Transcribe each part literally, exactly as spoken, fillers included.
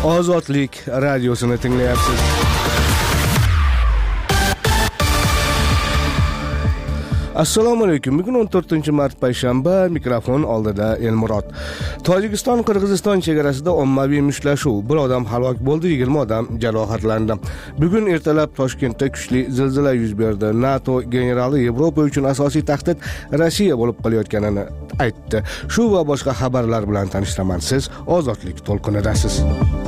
Ozodlik radiosini tinglayapsiz. Assalomu alaykum. Bugun o'n to'rtinchi mart payshanba, mikrofon oldida Elmurod. Tojikiston Qirg'iziston chegarasida ommaviy mushtlashuv, bir odam halok bo'ldi, yigirma odam jarohatlandi. Bugun ertalab Toshkentda kuchli zilzila yuz berdi. NATO generali Yevropa uchun asosiy tahdid Rossiya bo'lib qolayotganini aytdi. Shu va boshqa xabarlar bilan tanishlaman. Siz Ozodlik to'lqinidasiz.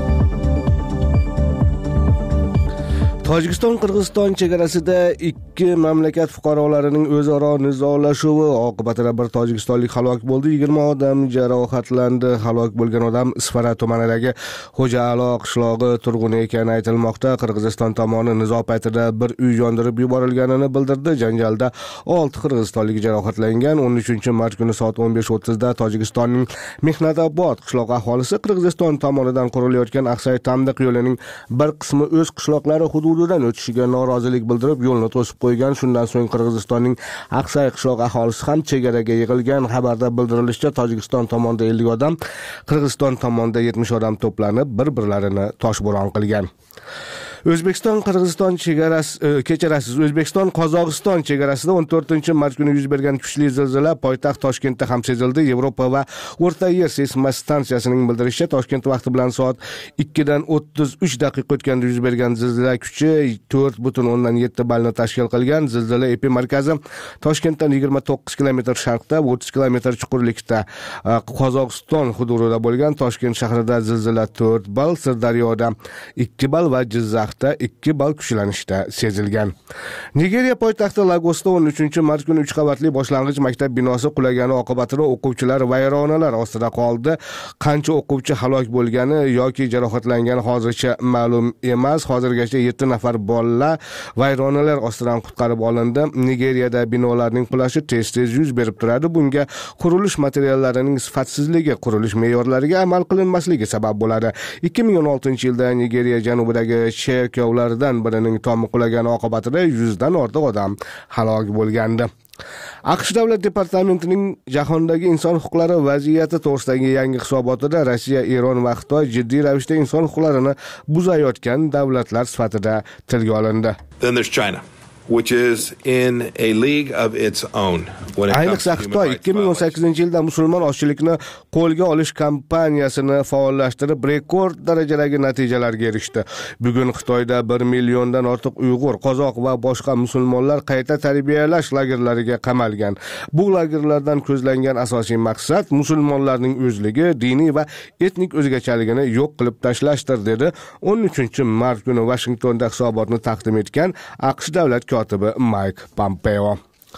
Tojikiston Qirg'iziston chegarasida ikki mamlakat fuqarolarining o'zaro nizolashuvi oqibatida bir tojikistonlik halok bo'ldi, yigirma odam jarohatlandi. Halok bo'lgan odam Isfara tumanidagi Xo'jaalo qishlog'i turg'uni ekani aytilmoqda. Qirg'iziston tomoni nizo paytida bir uy yondirib yuborilganini bildirdi. Janjalda olti qirg'izistonlik jarohatlangan. o'n uchinchi mart kuni soat o'n besh o'ttizda Tojikistonning Mehnatobod qishlog'i aholisi Qirg'iziston tomonidan qurilayotgan Aqsay-Tamdiq yo'lining bir qismi o'z qishloqlari hududi hududidan o'tishiga norozilik bildirib yo'lni to'sib qo'ygan. Shundan so'ng Qirg'izistonning Aqsay qishloq aholisi ham chegaraga yig'ilgan. Xabarda bildirilishicha, Tojikiston tomonida ellik odam, Qirg'iziston tomonida yetmish odam to'planib bir-birlarini toshbo'ron qilgan. O'zbekiston Qirg'iziston chegarasi kechirasiz O'zbekiston Qozog'iston chegarasida o'n to'rtinchi mart kuni yuz bergan kuchli zilzila poytaxt Toshkentda ham sezildi. Yevropa va O'rta Yer seysmik stansiyasining bildirishicha, Toshkent vaqti bilan soat ikkidan o'ttiz uch daqiqa o'tganda yuz bergan zilzila kuchi to'rt butun o'ndan yetti ballni tashkil qilgan. Zilzila epimarkazi Toshkentdan yigirma to'qqiz kilometr sharqda, o'ttiz kilometr chuqurlikda Qozog'iston hududida bo'lgan. Toshkent shahrida zilzila to'rt ball, Sirdaryoda ikki ball va Jizzax ikki ball kuchlanishda sezilgan. Nigeriya poytaxti Lagosda o'n uchinchi mart kuni uch qavatli boshlang'ich maktab binosi qulagani oqibatida o'quvchilar vayronalar ostida qoldi. Qancha o'quvchi halok bo'lgani yoki jarohatlangani hozircha ma'lum emas. Hozirgacha yetti nafar bola vayronalar ostidan qutqarib olindi. Nigeriyada binolarning qulashi tez-tez yuz berib turadi. Bunga qurilish materiallarining sifatsizligi, qurilish me'yorlariga amal qilinmasligi sabab bo'ladi. ikki ming o'n oltinchi yilda Nigeriya janubidagi cherkovlardan birining tomi qulagani oqibatida yuzdan ortiq odam halok bo'lgandi. AQSh Davlat departamentining jahondagi inson huquqlari vaziyati to'g'risidagi yangi hisobotida Rossiya, Eron va Xitoy jiddiy ravishda inson huquqlarini buzayotgan davlatlar sifatida tilga olindi. Then there's China, which is in a league of its own. Ayniqsa Xitoy ikki ming o'n sakkizinchi yilda musulmon ozchilikni qo'lga olish kampaniyasini faollashtirib rekord darajadagi natijalarga erishdi. Bugun Xitoyda bir milliondan ortiq Uyg'ur, qozoq va boshqa musulmonlar qayta tarbiyalash lagerlariga qamalgan. Bu lagerlardan ko'zlangan asosiy maqsad musulmonlarning o'zligi, diniy va etnik o'zgachaligini yo'q qilib tashlashdir, dedi o'n uchinchi mart kuni Washingtonda hisobotni taqdim etgan AQSh davlat kotibi Mike Pompeo.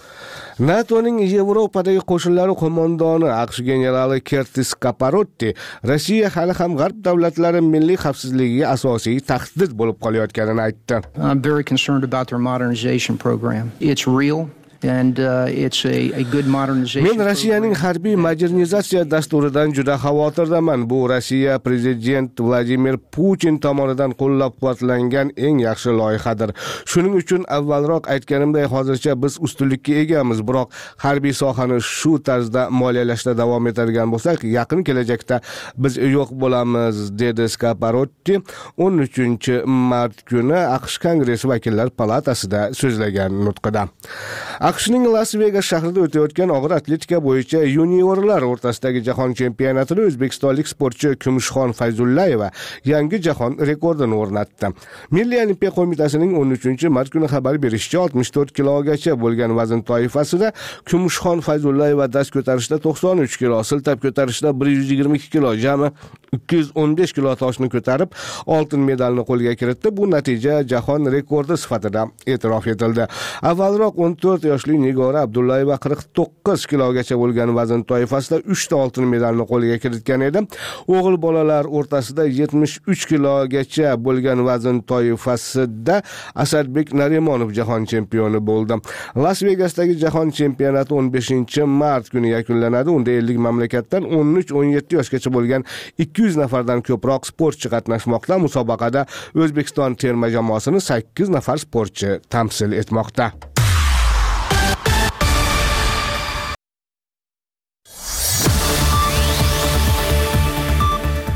NATOning Yevropadagi qo'shinlari qo'mondoni AQSh generali Curtis Caparotti Rossiya hali ham g'arb davlatlari milliy xavfsizligiga asosiy tahdid bo'lib qolayotganini aytdi. I'm very concerned about their modernization program. It's real. And uh, it's a, a good modernization. Men Rossiyaning harbiy modernizatsiya dasturidan juda xavotirdaman. Bu Rossiya prezident Vladimir Putin tomonidan qo'llab-quvvatlangan eng yaxshi loyihadir. Shuning uchun avvalroq aytganimdek, hozircha biz ustunlikka egamiz, biroq harbiy sohani shu tarzda moliyalashda davom etadigan bo'lsak, yaqin kelajakda biz yo'q bo'lamiz, dedi Scaparotti o'n uchinchi mart kuni AQSh Kongress vakillar palatasida so'zlagan nutqida. AQShning Las Vegas shahrida o'tayotgan og'ir atletika bo'yicha juniorlar o'rtasidagi jahon chempionatida o'zbekistonlik sportchi Kumushxon Fayzullayeva yangi jahon rekordini o'rnatdi. Milliy olimpiya qo'mitasining o'n uchinchi mart kuni xabar berishicha, oltmish to'rt kilogacha bo'lgan vazn toifasida Kumushxon Fayzullayeva dast ko'tarishda to'qson uch kilo, siltab ko'tarishda bir yuz yigirma ikki kilo, jami ikki yuz o'n besh kilo toshni ko'tarib oltin medalni qo'lga kiritdi. Bu natija jahon rekordi sifatida e'tirof etildi. Avvalroq o'n to'rt yoshli Nigora Abdullayeva qirq to'qqiz kilogacha bo'lgan vazn toifasida uch ta oltin medalni qo'lga kiritgan edi. O'g'il bolalar o'rtasida yetmish uch kilogacha bo'lgan vazn toifasida Asadbek Narimonov jahon chempioni bo'ldi. Las Vegasdagi jahon chempionati o'n beshinchi mart kuni yakunlanadi. Unda ellik mamlakatdan o'n uch o'n yetti yoshgacha bo'lgan ikki yuz nafardan ko'proq sportchi qatnashmoqda. Musobaqada O'zbekiston terma jamoasini sakkiz nafar sportchi tamsil etmoqda.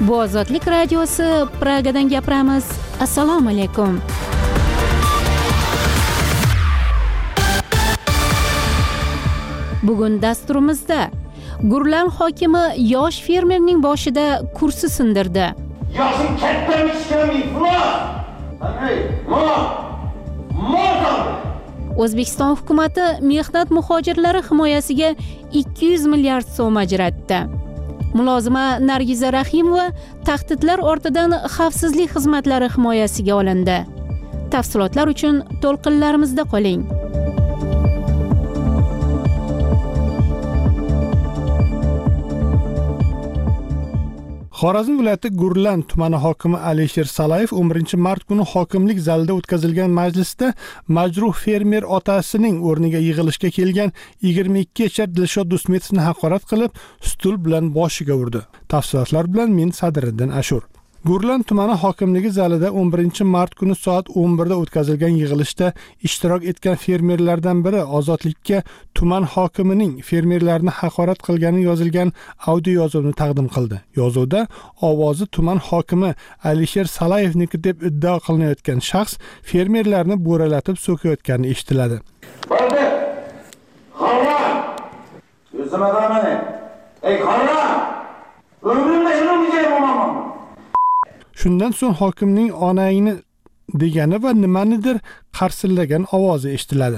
Bu Ozodlik radiosi, Pragadan gapiramiz. Assalomu alaykum. Bugun dasturimizda Gurlan hokimi yosh fermerning boshida kursi sindirdi. Yoshing kattamikan iflos. Qanday? Mo. Mo. O'zbekiston hukumatı mehnat muhojirlari himoyasiga ikki yuz milliard so'm ajratdi. Mulozima Nargiza Rahimova tahdidlar ortidan xavfsizlik xizmatlari himoyasiga olindi. Tafsilotlar uchun to'lqinlarimizda qoling. Xorazm viloyati Gurlan tumani hokimi Alisher Salayev o'n birinchi mart kuni hokimlik zalida o'tkazilgan majlisda majruh fermer otasining o'rniga yig'ilishga kelgan yigirma ikki yashar Dilshod Do'stmetovni haqorat qilib, stul bilan boshiga urdi. Tafsilotlar bilan men Sadriddin Ashur. Gurlan tumani hokimligi zalida o'n birinchi mart kuni soat o'n birda o'tkazilgan yig'ilishda ishtirok etgan fermerlardan biri Ozodlikka tuman hokimining fermerlarni haqorat qilgani yozilgan audio yozuvni taqdim qildi. Yozuvda ovozi tuman hokimi Alisher Salayevniki deb iddao qilinayotgan shaxs fermerlarni bo'ralatib so'kayotgani eshitiladi. Bo'ldi. Qarra. O'zimga qarang. Ey qarra. O'zimga ishonmayman bo'lmaman. Shundan so'ng hokimning onangni degani va nimanidir qarsillagan ovozi eshitiladi.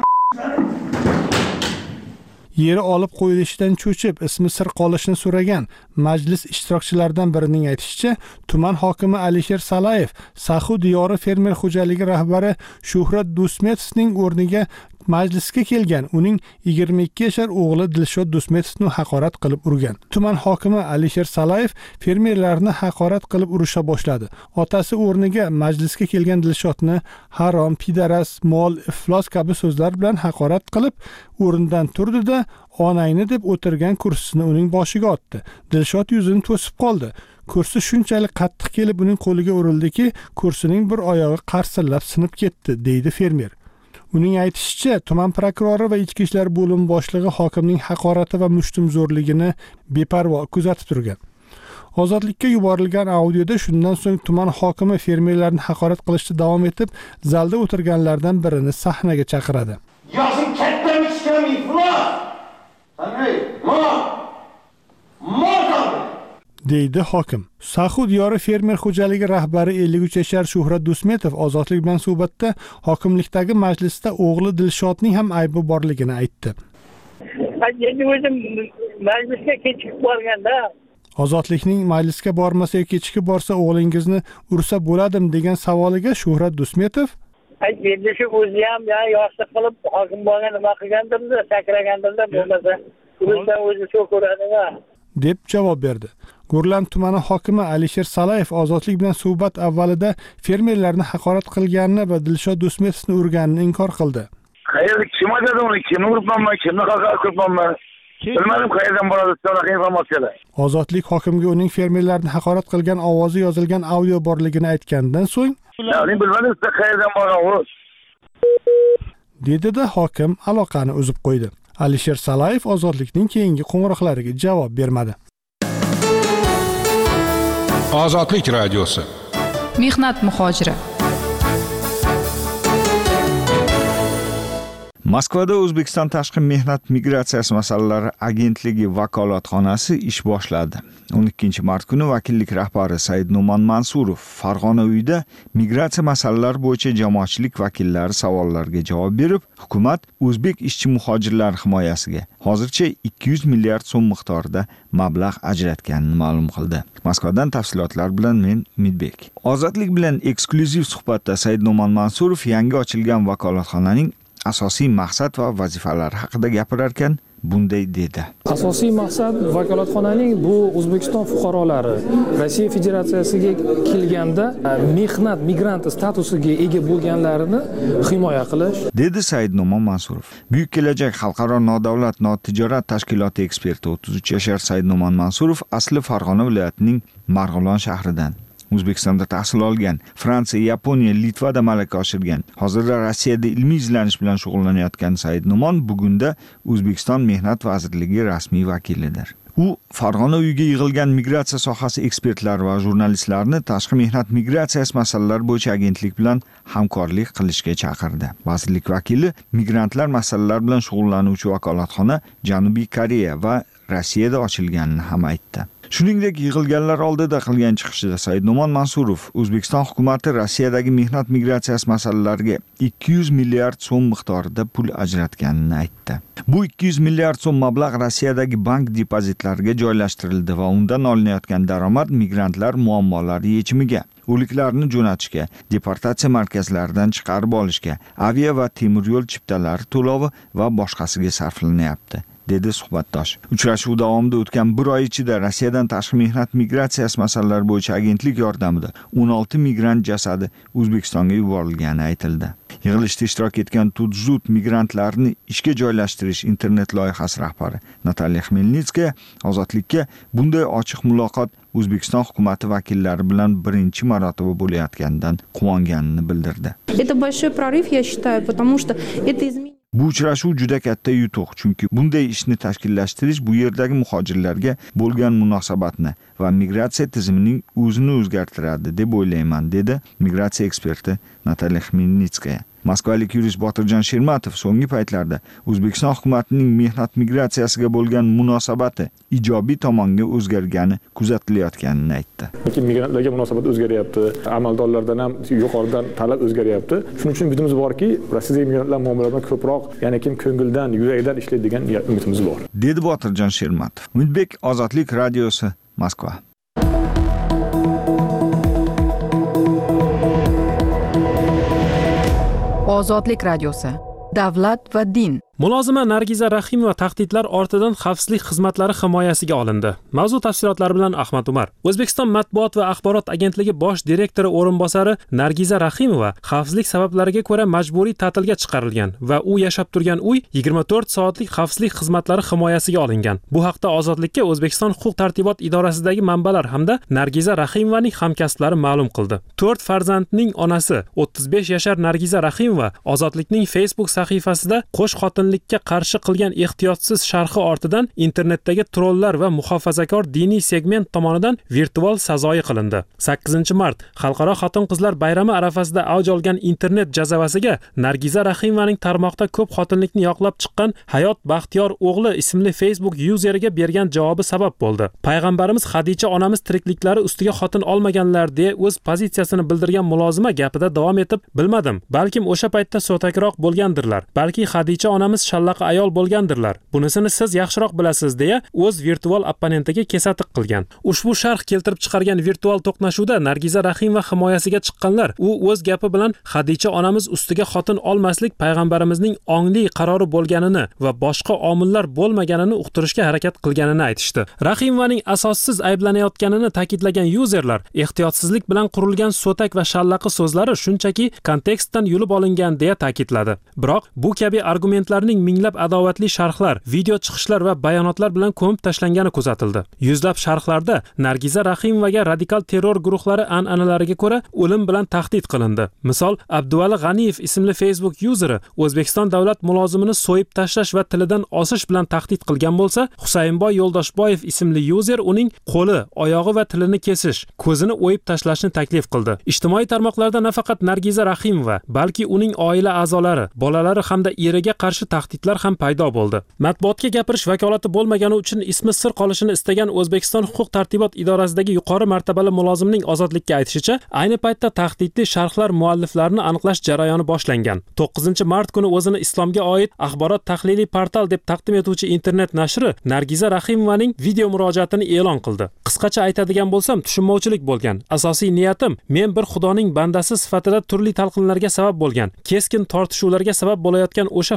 Yeri olib qo'yilishidan cho'chib, ismi sir qolishini so'ragan majlis ishtirokchilaridan birining aytishicha, tuman hokimi Alisher Salayev Saxu diyori fermer xo'jaligi rahbari Shuhrat Do'stmetovning o'rniga majlisga kelgan uning yigirma ikki yashar o'g'li Dilshod Do'stmetovni haqorat qilib urgan. Tuman hokimi Alisher Salayev fermerlarni haqorat qilib urusha boshladi. Otasi o'rniga majlisga kelgan Dilshodni harom, pidaras, mol, iflos kabi so'zlar bilan haqorat qilib, o'rnidan turdi-da, onangni deb o'tirgan kursisini uning boshiga otdi. Dilshod yuzini to'sib qoldi. Kursi shunchalik qattiq kelib uning qo'liga urildiki, kursining bir oyog'i qarsillab sinib ketdi, deydi fermer. Uning aytishicha, tuman prokurori va ichki ishlar bo'limi boshlig'i hokimning haqorati va mushtumzo'rligini beparvo kuzatib turgan. Ozodlikka yuborilgan audioda shundan so'ng tuman hokimi fermerlarni haqorat qilishda davom etib, zalda o'tirganlardan birini sahnaga chaqiradi. Yoshing kattamikan iflos. Qanday? Mo. Mo. deydi hokim. Saxu diyori fermer xo'jaligi rahbari ellik uch yashar Shuhrat Do'stmetov Ozodlik bilan suhbatda hokimlikdagi majlisda o'g'li Dilshodning ham aybi borligini aytdi. Endi o'zim majlisga kechikib borganda Ozodlikning majlisga bormasa yoki kechikib borsa o'g'lingizni ursa bo'ladimi degan savoliga Shuhrat Do'stmetov ay endi shu o'zi ham ya yoshlik qilib hokim bo'lgan nima qilgandirda, sakragandirda bo'lmasa o'zidan o'zi shu ko'radimi deb javob berdi. Gurlan tumani hokimi Alisher Salayev Ozodlik bilan suhbat avvalida fermerlarni haqorat qilganini va Dilshod Do'stmetovni urganini inkor qildi. Qayerda kim aytadi uni? Kimni uribman, kimni haqorat qilibman? Bilmadim qayerdan boradi shunaqa informatsiyalar. Ozodlik hokimga uning fermerlarni haqorat qilgan ovozi yozilgan audio borligini aytgandan so'ng, "Men bilmadim, siz qayerdan borasiz?" dedi-da hokim aloqani uzib qo'ydi. Alisher Salayev Ozodlikning keyingi qo'ng'iroqlariga javob bermadi. Ozodlik radiosi. Mehnat muhojiri. Moskvada O'zbekiston tashqi mehnat migratsiyasi masalalari agentligi vakolatxonasi ish boshladi. o'n ikkinchi mart kuni vakillik rahbari Said Numan Mansurov Farg'ona uyida migratsiya masalalari bo'yicha jamoatchilik vakillari savollariga javob berib, hukumat o'zbek ishchi muhojirlar himoyasiga hozircha ikki yuz milliard so'm miqdorida mablag' ajratganini ma'lum qildi. Moskvadan tafsilotlar bilan men Umidbek. Ozodlik bilan eksklyuziv suhbatda Said Numan Mansurov yangi ochilgan vakolatxonaning asosiy maqsad va vazifalari haqida gapirar ekan, bunday dedi. Asosiy maqsad vakolatxonaning bu O'zbekiston fuqarolari Rossiya Federatsiyasiga kelganda mehnat migranti statusiga ega bo'lganlarini himoya qilish, dedi Said Numan Mansurov. Buyuk kelajak xalqaro nodavlat notijorat tashkiloti eksperti o'ttiz uch yashar Said Numan Mansurov asli Farg'ona viloyatining Marg'ilon shahridan. O'zbekistonda tahsil olgan, Fransiya, Yaponiya, Litvada malaka oshirgan. Hozirda Rossiyada ilmiy izlanish bilan shug'ullanayotgan Said Numon bugunda O'zbekiston Mehnat vazirligi rasmiy vakilidir. U Farg'ona uyiga yig'ilgan migratsiya sohasi ekspertlari va jurnalistlarni tashqi mehnat migratsiyasi masalalari bo'yicha agentlik bilan hamkorlik qilishga chaqirdi. Vazirlik vakili migrantlar masalalari bilan shug'ullanuvchi vakolatxona Janubiy Koreya va Rossiyada ochilganini ham aytdi. Shuningdek, yig'ilganlar oldida qilgan chiqishida Said Numon Mansurov O'zbekiston hukumatati Rossiyadagi mehnat migratsiyasi masalalariga ikki yuz milliard so'm miqdorida pul ajratganini aytdi. Bu ikki yuz milliard so'm mablag' Rossiyadagi bank depozitlariga joylashtirildi va undan olinayotgan daromad migrantlar muammolari yechimiga, o'liklarni jo'natishga, deportatsiya markazlaridan chiqarib olishga, avia va temir yo'l chiptalari to'lovi va boshqasiga sarflanyapti, dedi suhbatdosh. Uchrashuv davomida o'tgan bir oy ichida Rossiyadan tashqi mehnat migratsiyasi masalalari bo'yicha agentlik yordamida o'n olti migrant jasadi O'zbekistonga yuborilgani aytildi. Yig'ilishda ishtirok etgan Tudzut migrantlarni ishga joylashtirish internet loyihasi rahbari Natalya Xmelnitskaya Ozodlikka bunday ochiq muloqot O'zbekiston hukumati vakillari bilan birinchi marotaba bo'layotganidan quvonganini bildirdi. Это большой прорыв, я считаю, потому что это изменение. Bu uchrashuv juda katta yutuq, chunki bunday ishni tashkillashtirish bu yerdagi muhojirlarga bo'lgan munosabatni va migratsiya tizimining o'zini o'zgartiradi deb o'ylayman, dedi migratsiya eksperti Natalya Xmelnitskaya. Moskvalik yurist Botirjon Shermatov so'nggi paytlarda O'zbekiston hukumatining mehnat migratsiyasiga bo'lgan munosabati ijobiy tomonga o'zgargani kuzatilayotganini aytdi. Lekin migrantlarga munosabat o'zgaryapti, amaldorlardan ham yuqoridan talab o'zgaryapti. Shuning uchun umidimiz borki, Rossiyadagi migrantlar muammolaridan ko'proq, ya'ni kim ko'ngildan, yuragidan ishlaydi degan umidimiz bor, dedi Botirjon Shermatov. Umidbek, Ozodlik radiosi, Moskva. Ozodlik radiosi. Davlat va din. Mulozima Nargiza Rahimova tahdidlar ortidan xavfsizlik xizmatlari himoyasiga olindi. Mavzu tafsilotlari bilan Ahmad Umar. O'zbekiston Matbuot va axborot agentligi bosh direktori o'rinbosari Nargiza Rahimova xavfsizlik sabablariga ko'ra majburiy ta'tilga chiqarilgan va u yashab turgan uy yigirma to'rt soatlik xavfsizlik xizmatlari himoyasiga olingan. Bu haqda Ozodlikka O'zbekiston huquq-tartibot idorasidagi manbalar hamda Nargiza Rahimovaning hamkasblari ma'lum qildi. to'rt farzandning onasi o'ttiz besh yashar Nargiza Rahimova Ozodlikning Facebook sahifasida qo'sh xotin xotinlikka qarshi qilgan ehtiyotsiz sharhi ortidan internetdagi trollar va muhofazakor diniy segment tomonidan virtual sazoyi qilindi. sakkizinchi mart Xalqaro xotin-qizlar bayrami arafasida avj olgan internet jazavasiga Nargiza Rahimovaning tarmoqda ko'p xotinlikni yoqlab chiqqan Hayot Baxtiyor o'g'li ismli Facebook yuzeriga bergan javobi sabab bo'ldi. Payg'ambarimiz Xadicha onamiz tirikliklari ustiga xotin olmaganlar deya o'z pozitsiyasini bildirgan mulozima gapida davom etib, bilmadim, balkim o'sha paytda so'takroq bo'lgandirlar. Balki Xadicha onamiz shallaqa ayol bo'lgandirlar. Bunisini siz yaxshiroq bilasiz deya o'z virtual opponentiga kesatiq qilgan. Ushbu sharh keltirib chiqargan virtual to'qnashuvda Nargiza Rahimova himoyasiga chiqqanlar, u o'z gapi bilan Xadicha onamiz ustiga xotin olmaslik payg'ambarimizning ongli qarori bo'lganini va boshqa omillar bo'lmaganini uqtirishga harakat qilganini aytishdi. Rahimovaning asossiz ayblanayotganini ta'kidlagan yuzerlar ehtiyotsizlik bilan qurilgan so'tak va shallaqi so'zlari shunchaki kontekstdan yulib olingan deya ta'kidladi. Biroq bu kabi argumentlarning minglab adovatli sharhlar, video chiqishlar va bayonotlar bilan ko'mib tashlangani kuzatildi. Yuzlab sharhlarda Nargiza Rahimovaga radikal terror guruhlari an'analariga ko'ra o'lim bilan tahdid qilindi. Misol, Abduvali G'aniyev ismli Facebook yuzeri O'zbekiston davlat mulozimini so'yib tashlash va tilidan osish bilan tahdid qilgan bo'lsa, Husaynboy Yo'ldoshboyev ismli yuzer uning qo'li, oyog'i va tilini kesish, ko'zini o'yib tashlashni taklif qildi. Ijtimoiy tarmoqlarda nafaqat Nargiza Rahimova, balki uning oila a'zolari, bolalari hamda eriga qarshi tahdidlar ham paydo bo'ldi. Matbuotga gapirish vakolati bo'lmagani uchun ismi sir qolishini istagan O'zbekiston huquq-tartibot idorasidagi yuqori martabali mulozimning Ozodlikka aytishicha, ayni paytda tahdidli sharhlar mualliflarini aniqlash jarayoni boshlangan. to'qqizinchi mart kuni o'zini islomga oid axborot tahliliy portal deb taqdim etuvchi internet nashri Nargiza Rahimovaning video murojaatini e'lon qildi. Qisqacha aytadigan bo'lsam, tushunmovchilik bo'lgan. Asosiy niyatim men bir xudoning bandasi sifatida turli talqinlarga sabab bo'lgan, keskin tortishuvlarga sabab bo'layotgan o'sha fikrlarim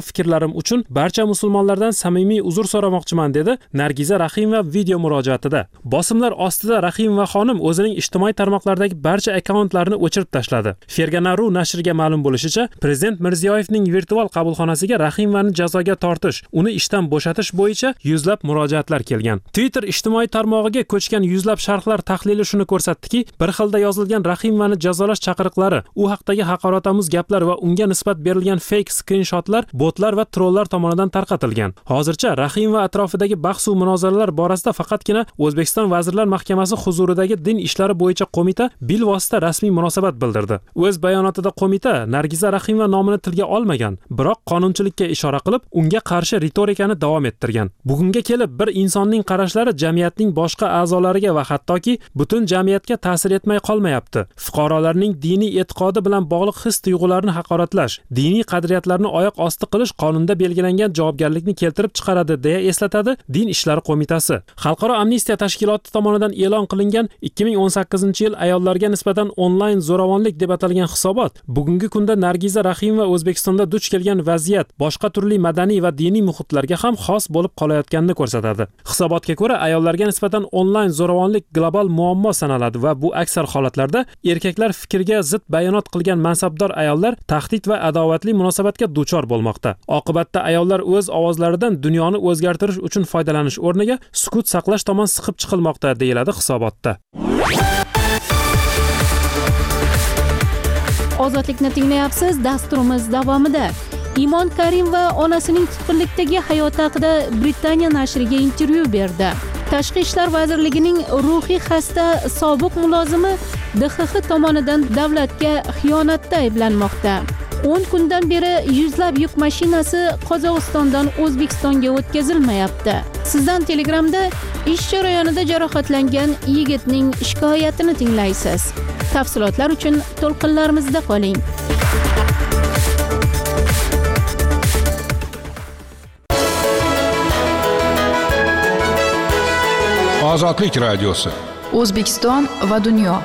xatolarim uchun barcha musulmonlardan samimiy uzr so'ramoqchiman, dedi Nargiza Rahimova video murojaatida. Bosimlar ostida Rahimova xonim o'zining ijtimoiy tarmoqlardagi barcha akkauntlarini o'chirib tashladi. Fergana.ru nashriga ma'lum bo'lishicha, Prezident Mirziyoyevning virtual qabulxonasiga Rahimovani jazoga tortish, uni ishdan bo'shatish bo'yicha yuzlab murojaatlar kelgan. Twitter ijtimoiy tarmog'iga ko'chgan yuzlab sharhlar tahlili shuni ko'rsatdiki, bir xilda yozilgan Rahimovani jazolash chaqiriqlari, u haqdagi haqoratomuz gaplar va unga nisbat berilgan fake skrinshotlar botlar va trollar tomonidan tarqatilgan. Hozircha Rahimova atrofidagi bahs va munozaralar borasida faqatgina O'zbekiston Vazirlar Mahkamasi huzuridagi din ishlari bo'yicha qo'mita bilvosita rasmiy munosabat bildirdi. O'z bayonotida qo'mita Nargiza Rahimova nomini tilga olmagan, biroq qonunchilikka ishora qilib, unga qarshi ritorikani davom ettirgan. Bugunga kelib bir insonning qarashlari jamiyatning boshqa a'zolariga va hattoki butun jamiyatga ta'sir etmay qolmayapti. Fuqarolarning diniy e'tiqodi bilan bog'liq his-tuyg'ularni haqoratlash, diniy qadriyatlarni oyoq osti qilish qonunda belgilangan javobgarlikni keltirib chiqaradi, deya eslatadi Din ishlari qo'mitasi. Xalqaro amnistiya tashkiloti tomonidan e'lon qilingan ikki ming o'n sakkizinchi yil ayollarga nisbatan onlayn zo'ravonlik deb atalgan hisobot bugungi kunda Nargiza Rahimova O'zbekistonda duch kelgan vaziyat boshqa turli madaniy va diniy muhitlarga ham xos bo'lib qolayotganini ko'rsatadi. Hisobotga ko'ra, ayollarga nisbatan onlayn zo'ravonlik global muammo sanaladi va bu aksar holatlarda erkaklar fikriga zid bayonot qilgan mansabdor ayollar tahdid va adovatli munosabatga duchor bo'lmoqda. Oqibatda ayollar o'z ovozlaridan dunyoni o'zgartirish uchun foydalanish o'rniga sukut saqlash tomon siqib chiqilmoqda, deyiladi hisobotda. Ozodlikni tinglayapsiz. Dasturimiz davomida Imon Karimova onasining tutqunlikdagi hayoti haqida Britaniya nashriga intervyu berdi. Tashqi ishlar vazirligining ruhiy xasta sobiq mulozimi D X X tomonidan davlatga xiyonatda ayblanmoqda. o'n kundan beri yuzlab yuk mashinasi Qozog'istondan O'zbekistonga o'tkazilmayapti. Sizdan Telegramda ish jarayonida jarohatlangan yigitning shikoyatini tinglaysiz. Tafsilotlar uchun to'lqinlarimizda qoling. Ozodlik radiosi. O'zbekiston va dunyo.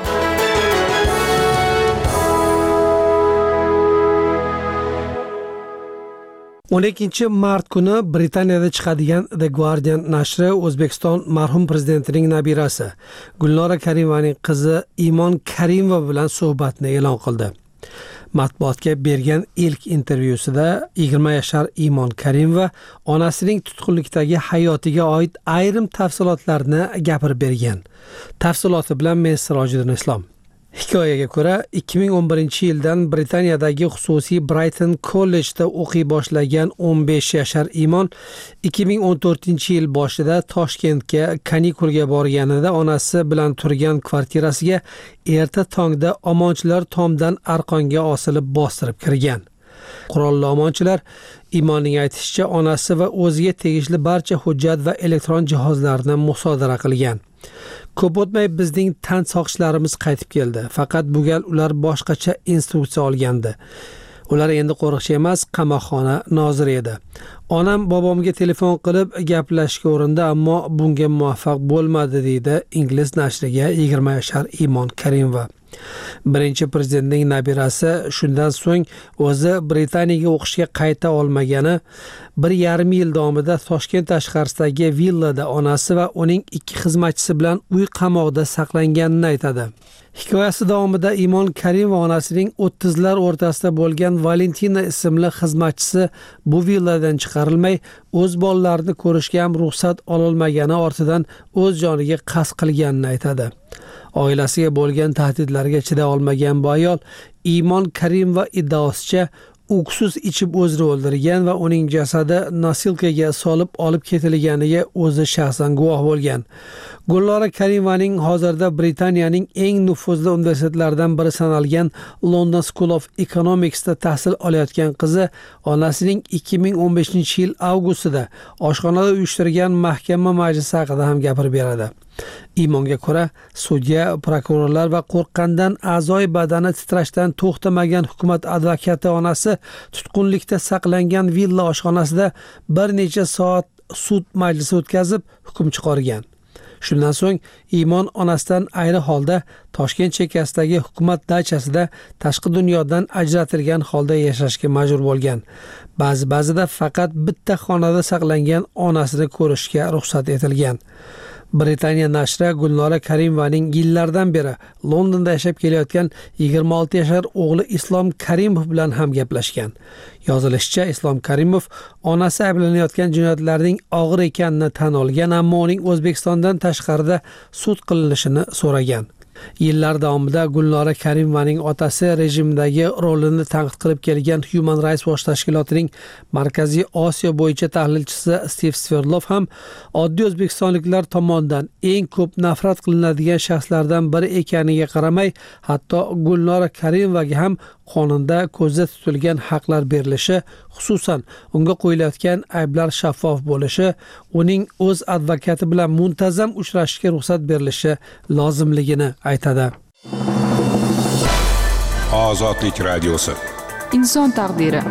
o'n ikkinchi mart kuni Britaniyada chiqadigan The Guardian nashri O'zbekiston marhum prezidentining nabirasi Gulnora Karimovaning qizi Imon Karimova bilan suhbatni e'lon qildi. Matbuotga bergan ilk intervyusida yigirma yashar Imon Karimova onasining tutqunlikdagi hayotiga oid ayrim tafsilotlarni gapirib bergan. Tafsiloti bilan men Sirojiddin Islom. Hikoyaga ko'ra, ikki ming o'n birinchi yildan Britaniyadagi xususiy Brighton kollejda o'qiy boshlagan o'n besh yashar Imon ikki ming o'n to'rtinchi yil boshida Toshkentga kanikulga borganida onasi bilan turgan kvartirasiga erta tongda omonchilar tomdan arqonga osilib bostirib kirgan. Qurolli omonchilar Imonning aytishicha onasi va o'ziga tegishli barcha hujjat va elektron jihozlarni musodara qilgan. Ko'p o'tmay bizning tan soqchilarimiz qaytib keldi. Faqat bu gal ular boshqacha instruksiya olgandi. Ular endi qo'riqchi emas, qamoqxona noziri edi. Onam bobomga telefon qilib gaplashishga urindi, ammo bunga muvaffaq bo'lmadi, deydi ingliz nashriga yigirma yashar Imon Karimova. Birinchi prezidentning nabirasi shundan so'ng o'zi Britaniyaga o'qishga qayta olmagani, bir yarim yil davomida Toshkent tashqarisidagi villada onasi va uning ikki xizmatchisi bilan uy qamoqda saqlanganini aytadi. Hikoyasi davomida Imon Karimova onasining o'ttizlar o'rtasida bo'lgan Valentina ismli xizmatchisi bu villadan chiqarilmay, o'z bolalarini ko'rishga ham ruxsat ololmagani ortidan o'z joniga qasd qilganini aytadi. Oilasiga bo'lgan tahdidlarga chiday olmagan bu ayol Imon Karimova iddaosicha uksiz ichib o'zini o'ldirgan va uning jasadi nosilkaga solib olib ketilganiga o'zi shaxsan guvoh bo'lgan. Gulnora Karimovaning hozirda Britaniyaning eng nufuzli universitetlaridan biri sanalgan London School of Economicsda tahsil olayotgan qizi onasining ikki ming o'n beshinchi yil avgustida oshxonada uyushtirgan mahkama majlisi haqida ham gapirib beradi. Imonga ko'ra, sudya, prokurorlar va qo'rqqandan a'zoy badani titrashdan to'xtamagan hukumat advokati onasi tutqunlikda saqlangan villa oshxonasida bir necha soat sud majlisi o'tkazib hukm chiqargan. Shundan so'ng Imon onasidan ayri holda Toshkent chekkasidagi hukumat dachasida tashqi dunyodan ajratilgan holda yashashga majbur bo'lgan. Ba'zi ba'zida faqat bitta xonada saqlangan onasini ko'rishga ruxsat etilgan. Britaniya nashri Gulnora Karimovaning yillardan beri Londonda yashab kelayotgan yigirma olti yashar o'g'li Islom Karimov bilan ham gaplashgan. Yozilishicha, Islom Karimov onasi ayblanayotgan jinoyatlarning og'ir ekanini tan olgan, ammo uning O'zbekistondan tashqarida sud qilinishini so'ragan. Yillar davomida Gulnora Karimovaning otasi rejimdagi rolini tanqid qilib kelgan Human Rights Watch tashkilotining Markaziy Osiyo bo'yicha tahlilchisi Steve Sverdlov ham oddiy o'zbekistonliklar tomonidan eng ko'p nafrat qilinadigan shaxslardan biri ekaniga qaramay, hatto Gulnora Karimovaga ham qonunda ko'zda tutilgan haqlar berilishi, xususan unga qo'yilayotgan ayblar shaffof bo'lishi, uning o'z advokati bilan muntazam uchrashishga ruxsat berilishi lozimligini aytadi. Ozodlik radiosi. Inson taqdiri.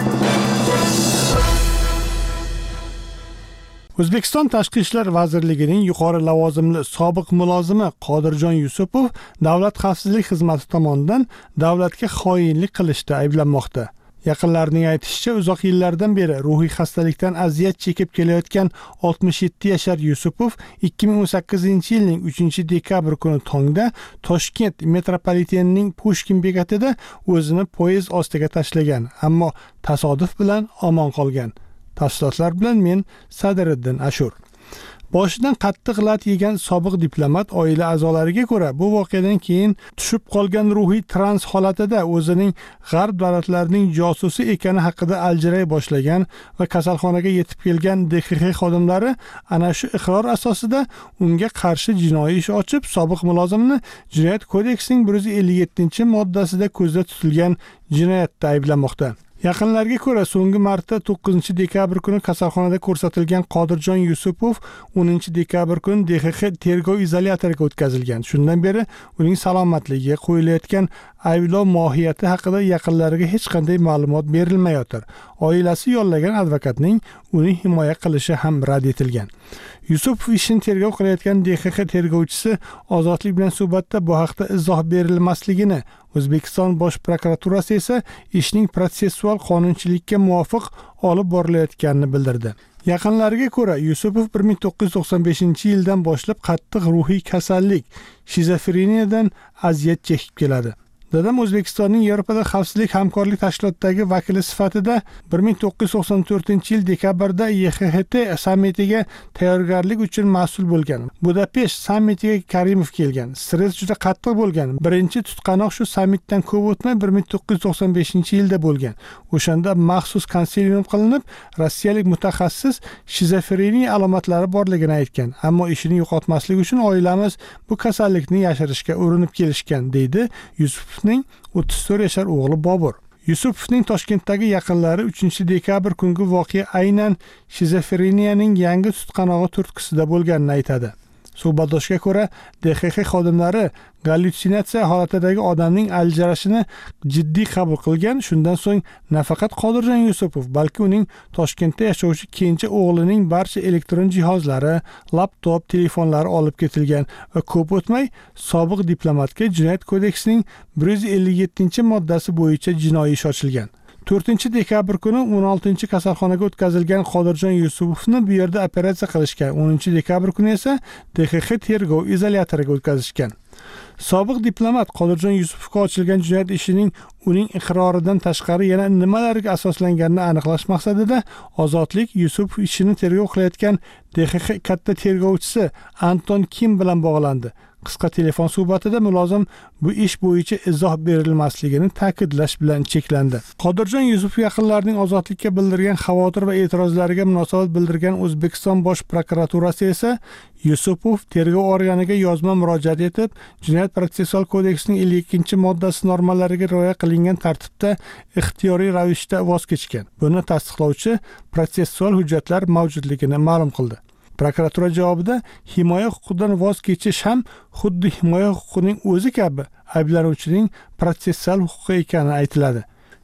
O'zbekiston Tashqi ishlar vazirligining yuqori lavozimli sobiq mulozimi Qodirjon Yusupov Davlat xavfsizlik xizmati tomonidan davlatga xoinlik qilishda ayblanmoqda. Yaqinlarining aytishicha, uzoq yillardan beri ruhiy xastalikdan aziyat chekib kelayotgan oltmish yetti yashar Yusupov ikki ming o'n sakkizinchi yilning uchinchi dekabr kuni tongda Toshkent metropolitenining Pushkin bekatida o'zini poyezd ostiga tashlagan, ammo tasodif bilan omon qolgan. Tafsilotlar bilan men Sadiriddin Ashur. Boshidan qattiq lat yegan sobiq diplomat oila a'zolariga ko'ra, bu voqeadan keyin tushib qolgan ruhiy trans holatida o'zining g'arb davlatlarining josusi ekani haqida aljiray boshlagan va kasalxonaga yetib kelgan D X X xodimlari ana shu iqror asosida unga qarshi jinoiy ish ochib, sobiq mulozimni Jinoyat kodeksining bir yuz ellik yettinchi moddasida ko'zda tutilgan jinoyatda ayblamoqda. Yaqinlarga ko'ra, so'nggi marta to'qqizinchi dekabr kuni kasalxonada ko'rsatilgan Qodirjon Yusupov o'ninchi dekabr kuni D X X tergov izolyatoriga o'tkazilgan. Shundan beri uning salomatligiga qo'yilayotgan ayblov mohiyati haqida yaqinlariga hech qanday ma'lumot berilmayotir. Oilasi yollagan advokatning uni himoya qilishi ham rad etilgan. Yusupov ishini tergov qilayotgan D X X tergovchisi Ozodlik bilan suhbatda bu haqda izoh berilmasligini, O'zbekiston Bosh prokuraturasi esa ishning protsessual qonunchilikka muvofiq olib borilayotganini bildirdi. Yaqinlariga ko'ra, Yusupov bir ming to'qqiz yuz to'qson beshinchi yildan boshlab qattiq ruhiy kasallik, shizofreniyadan aziyat chekib keladi. Dadam O'zbekistonning Yevropada xavfsizlik hamkorlik tashkilotidagi vakili sifatida bir ming to'qqiz yuz to'qson to'rtinchi yil dekabrda Y X X T sammitiga tayyorgarlik uchun mas'ul bo'lgan. Budapesht sammitiga Karimov kelgan. Stress juda qattiq bo'lgan. Birinchi tutqanoq shu sammitdan ko'p o'tmay bir ming to'qqiz yuz to'qson beshinchi yilda bo'lgan. O'shanda maxsus konsilium qilinib, rossiyalik mutaxassis shizofreniya alomatlari borligini aytgan. Ammo ishini yo'qotmaslik uchun oilamiz bu kasallikni yashirishga urinib kelishgan, deydi Yusupov ning o'ttiz to'rt yashar o'g'li Bobur. Yusupovning Toshkentdagi yaqinlari uchinchi dekabr kungi voqea aynan shizofreniyaning yangi tutqanog'i turtkisida bo'lganini aytadi. Suhbatdoshga ko'ra, D X X xodimlari gallyutsinatsiya holatidagi odamning aljarashini jiddiy qabul qilgan. Shundan so'ng nafaqat Qodirjon Yusupov, balki uning Toshkentda yashovchi kenja o'g'lining barcha elektron jihozlari, laptop, telefonlari olib ketilgan va ko'p o'tmay sobiq diplomatga Jinoyat kodeksining bir yuz ellik yettinchi moddasi bo'yicha jinoiy ish ochilgan. to'rtinchi dekabr kuni o'n oltinchi kasalxonaga o'tkazilgan Qodirjon Yusupovni bu yerda operatsiya qilishgan. o'ninchi dekabr kuni esa D X X tergov izolyatoriga o'tkazishgan. Sobiq diplomat Qodirjon Yusupovga ochilgan jinoyat ishining uning iqroridan tashqari yana nimalarga asoslanganini aniqlash maqsadida Ozodlik Yusupov ishini tergov qilayotgan D X X katta tergovchisi Anton Kim bilan bog'landi. Qisqa telefon suhbatida mulozim bu ish bo'yicha izoh berilmasligini ta'kidlash bilan cheklandi. Qodirjon Yusupov yaqinlarining Ozodlikka bildirgan xavotir va e'tirozlariga munosabat bildirgan O'zbekiston Bosh prokuraturasi esa Yusupov tergov organiga yozma murojaat etib, Jinoyat protsessual kodeksining ellik ikkinchi moddasi normalariga rioya qilingan tartibda ixtiyoriy ravishda voz kechgan. Buni tasdiqlovchi protsessual hujjatlar mavjudligini ma'lum qildi. Prokuratura javobida himoya huquqidan voz kechish ham xuddi himoya huquqining o'zi kabi ayblanuvchining protsessual huquqi ekani aytiladi.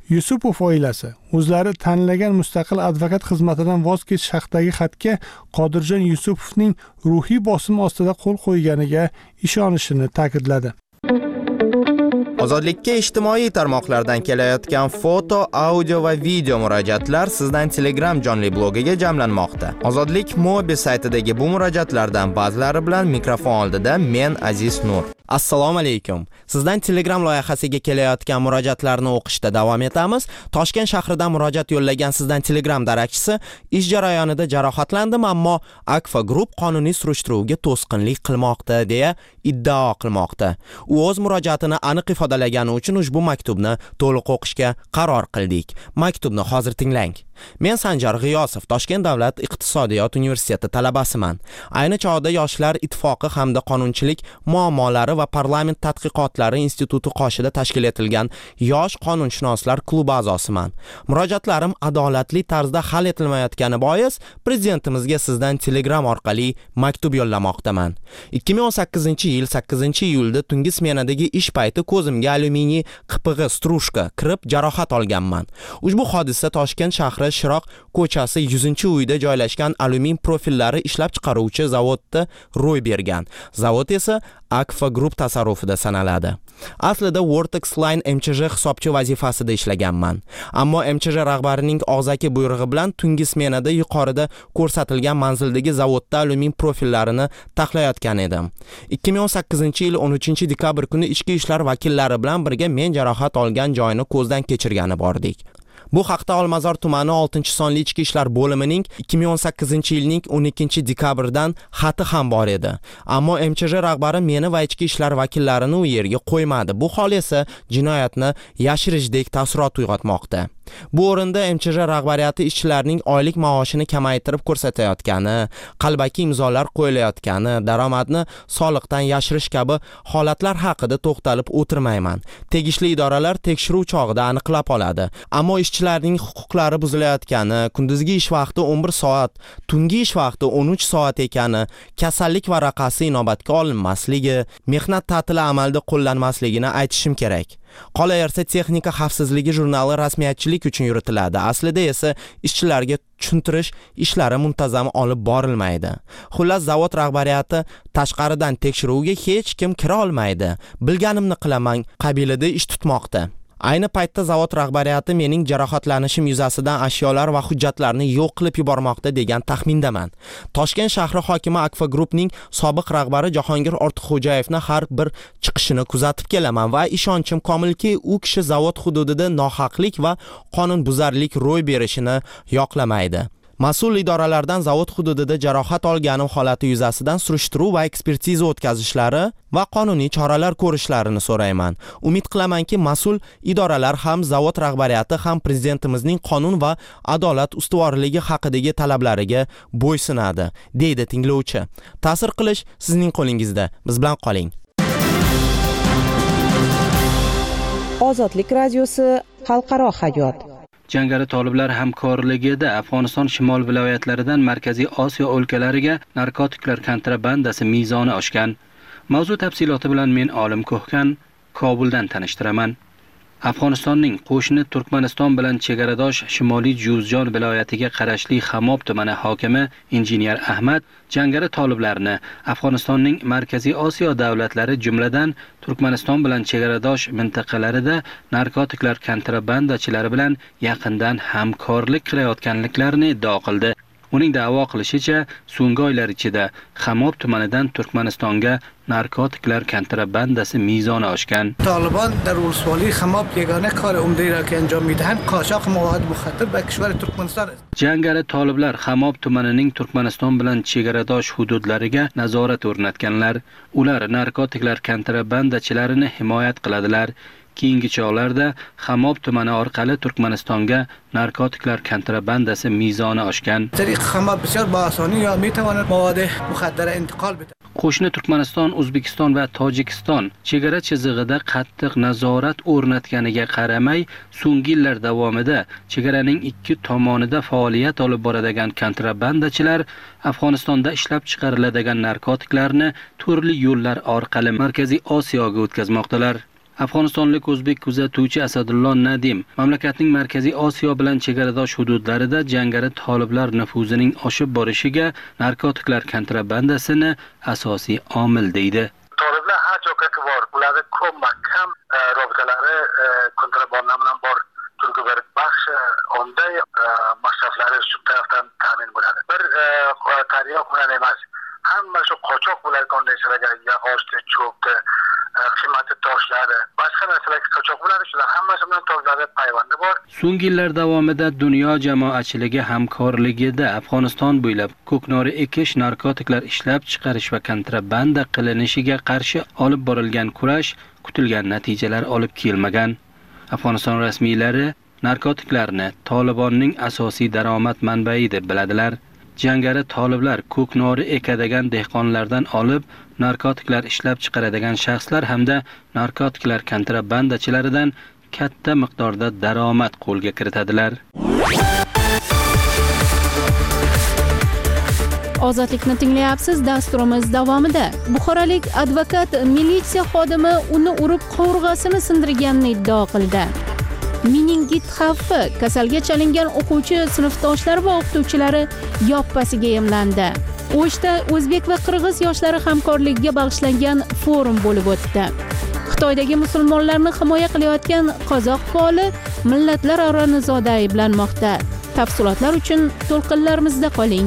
Yusupov oilasi o'zlari tanlagan mustaqil advokat xizmatidan voz kechish haqidagi xatga Qodirjon Yusupovning ruhiy bosim ostida qo'l qo'yganiga ishonishini ta'kidladi. Ozodlikka ijtimoiy tarmoqlardan kelayotgan foto, audio va video murojaatlar sizdan Telegram jonli blogiga jamlanmoqda. Ozodlik mobil saytidagi bu murojaatlardan ba'zilari bilan mikrofon oldida men Aziz Nur. Assalomu alaykum. Sizdan Telegram loyihasiga kelayotgan murojaatlarni o'qishda davom etamiz. Toshkent shahridan murojaat yo'llagan sizdan Telegram darakchisi ish jarayonida jarohatlandim, ammo Akfa Group qonuniy surishtiruvga to'sqinlik qilmoqda deya iddao qilmoqda. U o'z murojaatini aniq ifodalagani uchun ushbu maktubni to'liq o'qishga qaror qildik. Maktubni hozir tinglang. Men Sanjar G'iyosov, Toshkent davlat iqtisodiyot universiteti talabasiman. Ayni chog'da Yoshlar ittifoqi hamda qonunchilik muammolari va parlament tadqiqotlari instituti qoshida tashkil etilgan yosh qonunshunoslar klubi a'zosiman. Murojaatlarim adolatli tarzda hal etilmayotgani bois prezidentimizga sizdan Telegram orqali maktub yo'llamoqdaman. ikki ming o'n sakkizinchi yil sakkizinchi iyulda tungi smenadagi ish payti ko'zimga alyuminiy qipig'i strushka kirib jarohat olganman. Ushbu hodisa Toshkent shahri Shiroq ko'chasi yuzinchi uyda joylashgan alyumin profillari ishlab chiqaruvchi zavodda ro'y bergan. Zavod esa Akfa Group tasarrufida sanaladi. Aslida Vortex Line M Ch J hisobchi vazifasida ishlaganman. Ammo M Ch J rahbarining og'zaki buyrug'i bilan tungi smenada yuqorida ko'rsatilgan manzildagi zavodda alyumin profillarini taxlayotgan edim. ikki ming o'n sakkizinchi yil o'n uchinchi dekabr kuni ichki ishlar vakillari bilan birga men jarohat olgan joyni ko'zdan kechirgani bordik. Bu haqda Olmazor tumani oltinchi sonli ichki ishlar bo'limining ikki ming o'n sakkizinchi yilning o'n ikkinchi dekabrdan xati ham bor edi. Ammo M Ch J rahbari meni va ichki ishlar vakillarini u yerga qo'ymadi. Bu hol esa jinoyatni yashirishdek taassurot uyg'otmoqda. Bu o'rinda M Ch J rahbariyati ishchilarning oylik maoshini kamaytirib ko'rsatayotgani, qalbaki imzolar qo'yilayotgani, daromadni soliqdan yashirish kabi holatlar haqida to'xtalib o'tirmayman. Tegishli idoralar tekshiruv chog'ida aniqlab oladi. Ammo ishchilarning huquqlari buzilayotgani, kunduzgi ish vaqti o'n bir soat, tungi ish vaqti o'n uch soat ekani, kasallik varaqasi inobatga olinmasligi, mehnat ta'tili amalda qo'llanmasligini aytishim kerak. Qolaversa texnika xavfsizligi jurnali rasmiyatchilik uchun yuritiladi. Aslida esa ishchilarga tushuntirish ishlari muntazam olib borilmaydi. Xullas, zavod rahbariyati tashqaridan tekshiruvga hech kim kira olmaydi. Bilganimni qilaman qabilida ish tutmoqda. Ayni paytda zavod rahbariyati mening jarohatlanishim yuzasidan ashyolar va hujjatlarni yo'q qilib yubormoqda degan taxmindaman. Toshkent shahri hokimi Akfa Groupning sobiq rahbari Jahongir Ortiqxo'jayevni har bir chiqishini kuzatib kelaman va ishonchim komilki, u kishi zavod hududida nohaqlik va qonunbuzarlik ro'y berishini yoqlamaydi. Mas'ul idoralardan zavod hududida jarohat olganim holati yuzasidan surishtiruv va ekspertiza o'tkazishlari va qonuniy choralar ko'rishlarini so'rayman. Umid qilamanki, mas'ul idoralar ham zavod rahbariyati ham prezidentimizning qonun va adolat ustuvorligi haqidagi talablariga bo'ysunadi, deydi tinglovchi. Ta'sir qilish sizning qo'lingizda. Biz bilan qoling. Ozodlik radiosi xalqaro hayot. Jangari toliblar hamkorligida Afg'oniston shimol viloyatlaridan Markaziy Osiyo o'lkalariga narkotiklar kontrabandasi mezoni oshgan. Mavzu tafsiloti bilan men Olim Ko'hkan Kobuldan tanishtiraman. Afg'onistonning qo'shni Turkmaniston bilan chegaradosh Shimoliy Juzjon viloyatiga qarashli Xamob tumani hokimi injener Ahmad jangari toliblarni Afg'onistonning Markaziy Osiyo davlatlari jumladan Turkmaniston bilan chegaradosh mintaqalarida narkotiklar kontrabandachilari bilan yaqindan hamkorlik qilayotganliklarini iddao qildi. Uning da'vo qilishicha, so'nggi oylar ichida Xamob tumanidan Turkmanistonga narkotiklar kontrabandasi mezoni oshgan. طالبان در ولسوالی خماب یگانه کار عمده را که انجام میدهند قاچاق مواد مخدر به کشور ترکمنستان است. Jangari toliblar Xamob tumanining Turkmaniston bilan chegaradosh hududlariga nazorat o'rnatganlar. Ular narkotiklar kontrabandachilarini himoyat qiladilar. Keyingi chog'larda Xamob tumani orqali Turkmanistonga narkotiklar kontrabandasi mezoni oshgan. طریق خماب بسیار با آسانی یا میتواند مواد مخدر انتقال بده. Qo'shni Turkmaniston, O'zbekiston va Tojikiston chegara chizig'ida qattiq nazorat o'rnatganiga qaramay, so'nggi yillar davomida chegaraning ikki tomonida faoliyat olib boradigan kontrabandachilar Afg'onistonda ishlab chiqariladigan narkotiklarni turli yo'llar orqali Markaziy Osiyoga o'tkazmoqdalar. Afg'onistonlik o'zbek kuzatuvchi Asadullo Nadim mamlakatning Markaziy Osiyo bilan chegaradosh hududlarida jangari toliblar nufuzining oshib borishiga narkotiklar kontrabandasini asosiy omil deydi. Toliblar har joyga bor, ularning ko'p mahkam robitalari kontrabanda bilan bor. Turkiya bir baxsh onday masraflari shu tarafdan ta'min bo'ladi. Bir taryoq bilan emas, hamma shu qochoq bo'layotgan narsalarga yog'ochni, cho'pni, qimmatli toshlari, boshqa narsalarga qochoq bo'ladi, shular hammasi bilan toliblarga payvandi bor. So'nggi yillar davomida dunyo jamoatchiligi hamkorligida Afg'oniston bo'ylab ko'knori ekish, narkotiklar ishlab chiqarish va kontrabanda qilinishiga qarshi olib borilgan kurash kutilgan natijalar olib kelmagan. Afg'oniston rasmiylari narkotiklarni Tolibonning asosiy daromad manbai deb biladilar. Jangari toliblar ko'knori ekadigan dehqonlardan olib, narkotiklar ishlab chiqaradigan shaxslar hamda narkotiklar kontrabandachilaridan katta miqdorda daromad qo'lga kiritadilar. Ozodlikni tinglayapsiz. Dasturimiz davomida buxorolik advokat militsiya xodimi uni urib qovurg'asini sindirganini iddao qildi. Meningit xavfi kasalga chalingan o'quvchi sinfdoshlari va o'qituvchilari yoppasiga emlandi. O'shda o'zbek va qirg'iz yoshlari hamkorligiga bag'ishlangan forum bo'lib o'tdi. Xitoydagi musulmonlarni himoya qilayotgan qozoq faoli millatlararo nizoda ayblanmoqda. Tafsilotlar uchun to'lqinlarimizda qoling.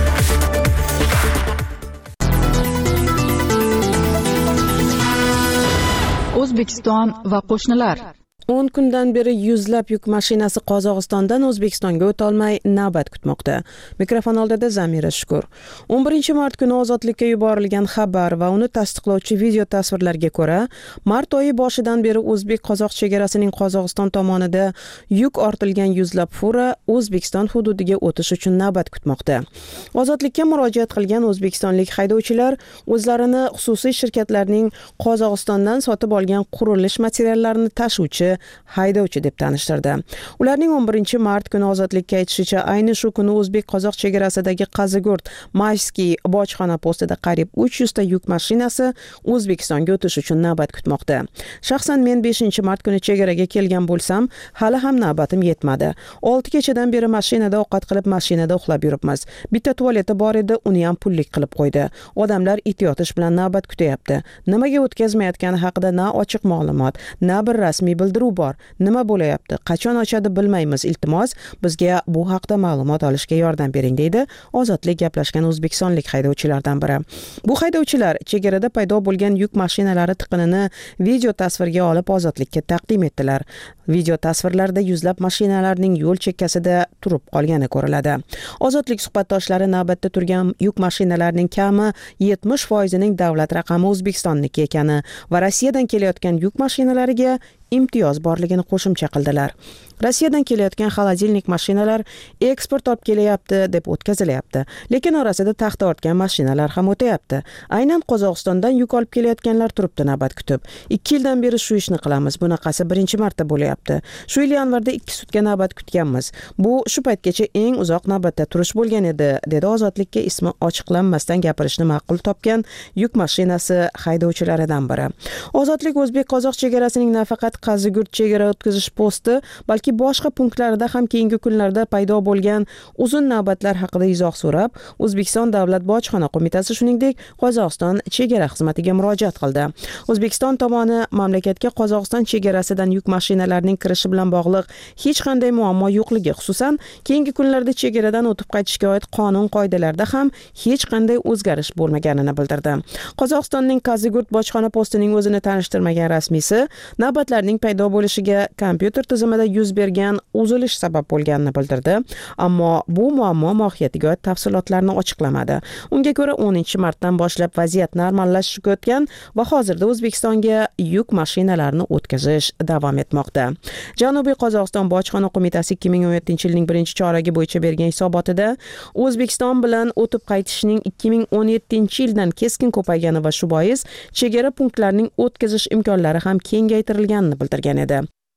O'zbekiston va qo'shnilar. o'n kundan beri yuzlab yuk mashinasi Qozog'istondan O'zbekistonga o'ta olmay navbat kutmoqda. Mikrofon oldida Zamira Shukur. o'n birinchi mart kuni ozodlikka yuborilgan xabar va uni tasdiqlovchi video tasvirlarga ko'ra, mart oyi boshidan beri o'zbek-qozoq chegarasining Qozog'iston tomonida yuk ortilgan yuzlab fura O'zbekiston hududiga o'tish uchun navbat kutmoqda. Ozodlikka murojaat qilgan o'zbekistonlik haydovchilar o'zlarini xususiy shirkatlarning Qozog'istondan sotib olgan qurilish materiallarini tashuvchi haydovchi deb tanishtirdi. Ularning o'n birinchi mart kuni ozodlikka aytishicha, ayni shu kuni o'zbek-qozoq chegarasidagi Qazigurt Mayskiy bojxona postida qariyb uch yuz ta yuk mashinasi O'zbekistonga o'tish uchun navbat kutmoqda. Shaxsan men beshinchi mart kuni chegaraga kelgan bo'lsam, hali ham navbatim yetmadi. olti kechadan beri mashinada ovqat qilib, mashinada uxlab yuribmiz. Bitta tualeti bor edi, uni ham pullik qilib qo'ydi. Odamlar it yotish bilan navbat kutyapti. Nimaga o'tkazmayotgani haqida na ochiq ma'lumot, na bir rasmiy bildiruv bor. Nima bo'layapti? Qachon ochadi bilmaymiz. Iltimos, bizga bu haqda ma'lumot olishga yordam bering, deydi Ozodlik gaplashgan o'zbekistonlik haydovchilardan biri. Bu haydovchilar chegarada paydo bo'lgan yuk mashinalari tiqinini video tasvirga olib Ozodlikka taqdim etdilar. Video tasvirlarda yuzlab mashinalarning yo'l chekkasida turib qolgani ko'riladi. Ozodlik suhbatdoshlari navbatda turgan yuk mashinalarining kami yetmish foizining davlat raqami O'zbekistonniki ekani va Rossiyadan kelayotgan yuk mashinalariga imtiyoz borligini qo'shimcha qildilar. Rossiyadan kelayotgan xolodilnik mashinalar eksport olib kelyapti deb o'tkazilyapti, lekin orasida taxta ortgan mashinalar ham o'tayapti. Aynan Qozog'istondan yuk olib kelayotganlar turibdi navbat kutib. ikki yildan beri shu ishni qilamiz. Bunaqasi birinchi marta bo'lyapti. Shu yil yanvarda ikki sutka navbat kutganmiz. Bu shu paytgacha eng uzoq navbatda turish bo'lgan edi, dedi Ozodlikka ismi ochiqlanmasdan gapirishni ma'qul topgan yuk mashinasi haydovchilaridan biri. Ozodlik o'zbek-qozoq chegarasining nafaqat Qazigurt chegara o'tkazish posti, balki boshqa punktlarda ham keyingi kunlarda paydo bo'lgan uzun navbatlar haqida izoh so'rab, O'zbekiston Davlat bojxona qo'mitasi shuningdek Qozog'iston chegara xizmatiga murojaat qildi. O'zbekiston tomoni mamlakatga Qozog'iston chegarasidan yuk mashinalarining kirishi bilan bog'liq hech qanday muammo yo'qligi, xususan keyingi kunlarda chegaradan o'tib qaytishga oid qonun qoidalarida ham hech qanday o'zgarish bo'lmaganini bildirdi. Qozog'istonning Qazigurt bojxona postining o'zini tanishtirmagan rasmiysi navbatlarning paydo bo'lishiga kompyuter tizimida yuz bergan uzilish sabab bo'lganini bildirdi, ammo bu muammo mohiyatiga oid tafsilotlarni ochiqlamadi. Unga ko'ra o'ninchi martdan boshlab vaziyat normallashishga o'tgan va hozirda O'zbekistonga yuk mashinalarini o'tkazish davom etmoqda. Janubiy Qozog'iston bojxona qo'mitasi ikki ming o'n yettinchi yilning birinchi choragi bo'yicha bergan hisobotida O'zbekiston bilan o'tib qaytishning ikki ming o'n yettinchi yildan keskin ko'paygani va shu bois chegara punktlarining o'tkazish imkonlari ham kengaytirilganini bildirgan edi.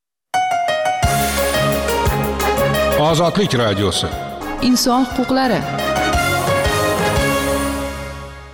Ozodlik radiosi. Inson huquqlari.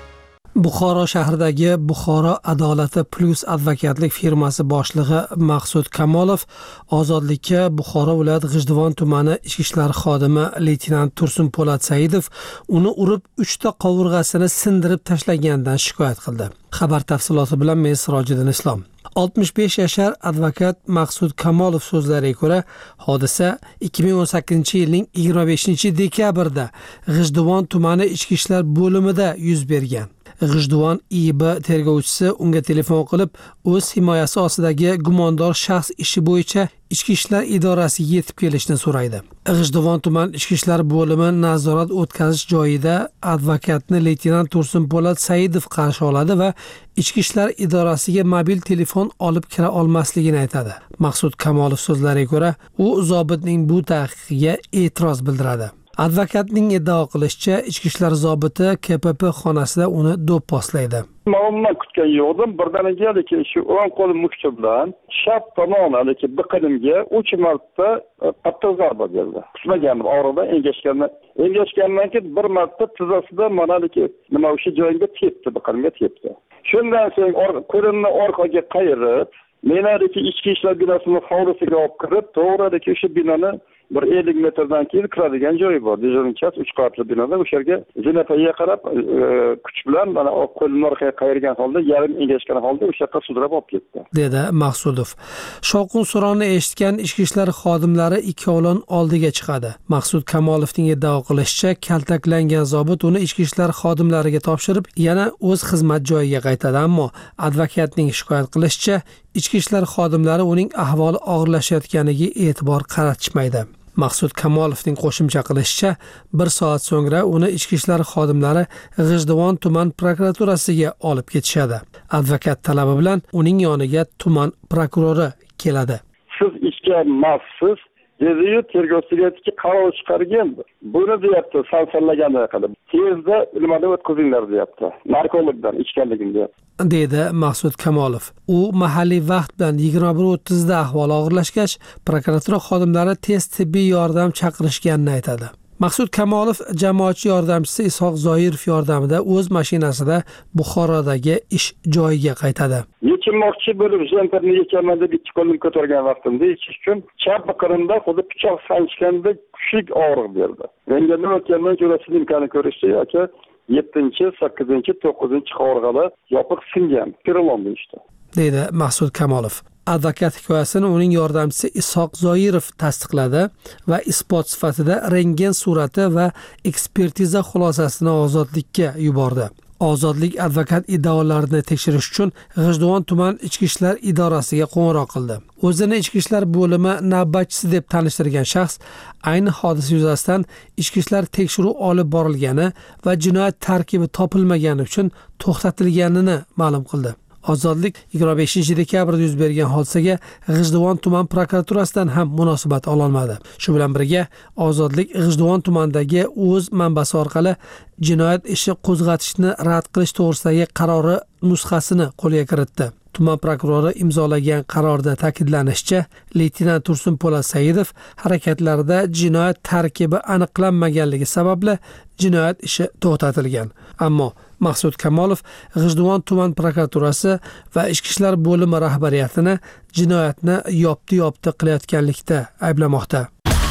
Buxoro shahridagi Buxoro Adolati Plus advokatlik firmasi boshlig'i Maqsud Kamolov ozodlikka Buxoro viloyat G'ijduvon tumani ichki ishlar xodimi leytenant Tursun Po'lat Saidov uni urib uchta qovurg'asini sindirib tashlaganidan shikoyat qildi. Xabar tafsiloti bilan men Sirojiddin Islom. oltmish besh yashar advokat Maqsud Kamolov so'zlariga ko'ra, hodisa ikki ming o'n sakkizinchi yilning yigirma beshinchi dekabrda G'ijduvon tumani ichki ishlar bo'limida yuz bergan. G'ijduvon I B tergovchisi unga telefon qilib, o'z himoyasi ostidagi gumondor shaxs ishi bo'yicha ichki ishlar idorasiga yetib kelishni so'raydi. G'ijduvon tuman ichki ishlar bo'limi nazorat o'tkazish joyida advokatni leytenant Tursun Po'lat Saidov qarshi oladi va ichki ishlar idorasiga mobil telefon olib kira olmasligini aytadi. Maqsud Kamolov so'zlariga ko'ra, u zobitning bu taqiqiga e'tiroz bildiradi. Advokatning iddao qilishicha, ichki ishlar zobiti K P P xonasida uni do'pposlaydi. Ma'lumot kutgan yo'qdim. Birdaniga lekin shu o'ng qo'lim mushti bilan chap tomon lekin biqinimga uch marta qattiq zarba berdi. Qismaganim og'riqdan engashgandan, engashgandan keyin bir marta tizzasida mana lekin nima o'sha joyimga tepdi, biqinimga tepdi. Shundan so'ng qo'limni orqaga qayirib, menadagi ichki ishlar binosining hovlisiga olib kirib, to'g'ridagi o'sha binoni bir ellik metrdan keyin kiradigan joyi bor. Dejonchas uch qavatli binoda o'sha yerga zinapoyaga qarab kuch bilan mana qo'lini orqaga qayirgan holda, yarim engashgan holda o'sha yerga sudrab olib ketdi, dedi Maqsudov. Shovqin suronni eshitgan ichki ishlar xodimlari ikkovlon oldiga chiqadi. Maqsud Kamolovning iddao qilishicha, kaltaklangan zobit uni ichki ishlar xodimlariga topshirib, yana o'z xizmat joyiga qaytadi, ammo advokatning shikoyat qilishicha, ichki ishlar xodimlari uning ahvoli og'irlashayotganiga e'tibor qaratishmaydi. Maqsud Kamolovning qo'shimcha qilishicha, bir soat so'ngra uni ichki ishlar xodimlari G'ijduvon tuman prokuraturasiga olib ketishadi. Advokat talabi bilan uning yoniga tuman prokurori keladi. Siz ishga mas'ul dedi-yu, tergovchiga aytdiki, qaror chiqargan. Buni deyapti, sansallaganday qilib. Tezda nimadan o'tkazinglar deyapti. Narkologdan ichganligini deyapti, dedi Maqsud Kamolov. U mahalliy vaqt bilan yigirma bir o'ttiz da ahvoli og'irlashgach, prokuratura xodimlari tez tibbiy yordam chaqirishganini aytadi. Maqsud Kamolov jamoatchi yordamchisi Isoq Zoirov yordamida o'z mashinasida Buxorodagi ish joyiga qaytadi. Yechmoqchi bo'lib, jenterni yechaman deb ikki qo'lim ko'targan vaqtimda yechish uchun chap biqinimda xuddi pichoq sanchganda kuchli og'riq berdi. Menga nima o'tgandan ko'rasiz imkonni ko'rishdi yoki yettinchi, sakkizinchi, to'qqizinchi qovurg'alar yopiq singan. Perelom deyishdi, dedi Maqsud Kamolov. Advokat hikoyasini uning yordamchisi Isoq Zoirov tasdiqladi va isbot sifatida rentgen surati va ekspertiza xulosasini ozodlikka yubordi. Ozodlik advokat iddaolarini tekshirish uchun G'ijduvon tuman ichki ishlar idorasiga qo'ng'iroq qildi. O'zini ichki ishlar bo'limi navbatchisi deb tanishtirgan shaxs ayni hodisa yuzasidan ichki ishlar tekshiruv olib borilgani va jinoyat tarkibi topilmagani uchun to'xtatilganini ma'lum qildi. Ozodlik yigirma beshinchi dekabrda yuz bergan hodisaga G'ijduvon tuman prokuraturasidan ham munosabat ololmadi. Shu bilan birga Ozodlik G'ijduvon tumanidagi o'z manbasi orqali jinoyat ishi qo'zg'atishni rad qilish to'g'risidagi qarori nusxasini qo'lga kiritdi. Tuman prokurori imzolagan qarorda ta'kidlanishicha, leytenant Tursun Po'lat Saidov harakatlarida jinoyat tarkibi aniqlanmaganligi sababli jinoyat ishi to'xtatilgan. Ammo Maqsud Kamolov G'ijduvon tuman prokuraturasi va ichki ishlar bo'limi rahbariyatini jinoyatni yopdi-yopdi qilayotganlikda ayblamoqda.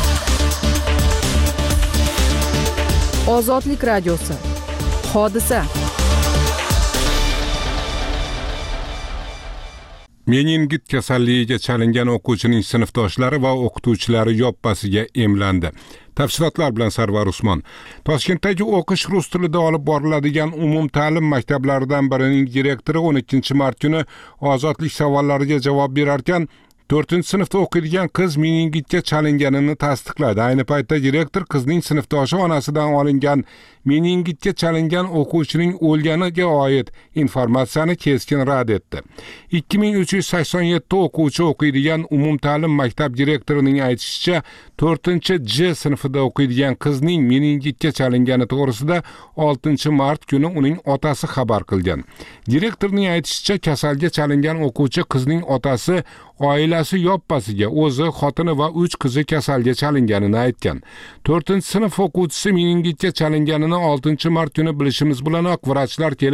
Ozodlik radiosi. Hodisa. Meningit kasalligiga chalingan o'quvchining sinfdoshlari va o'qituvchilari yoppasiga emlandi. Tafsilotlar bilan Sarvar Usmon. Toshkentdagi o'qish rus tilida olib boriladigan umumta'lim maktablaridan birining direktori o'n ikkinchi mart kuni ozodlik savollariga javob berarkan, to'rtinchi sinfda o'qiydigan qiz meningitga chalinganini tasdiqladi. Ayni paytda direktor qizning sinfdoshi onasidan olingan meningitga chalingan o'quvchining o'lganiga oid informatsiyani keskin rad etdi. ikki ming uch yuz sakson yetti o'quvchi o'qiydigan umumta'lim maktab direktorining aytishicha, to'rtinchi J sinfida o'qiydigan qizning meningitga chalingani to'g'risida oltinchi mart kuni uning otasi xabar qilgan. Direktorning aytishicha, kasalga chalingan o'quvchi qizning otasi oilasi yoppasiga o'zi, xotini va uch qizi kasalga chalinganini aytgan. to'rtinchi sinf o'quvchisi meningitga chalinganini oltinchi mart kuni bilishimiz bilanoq vrachlar kelib,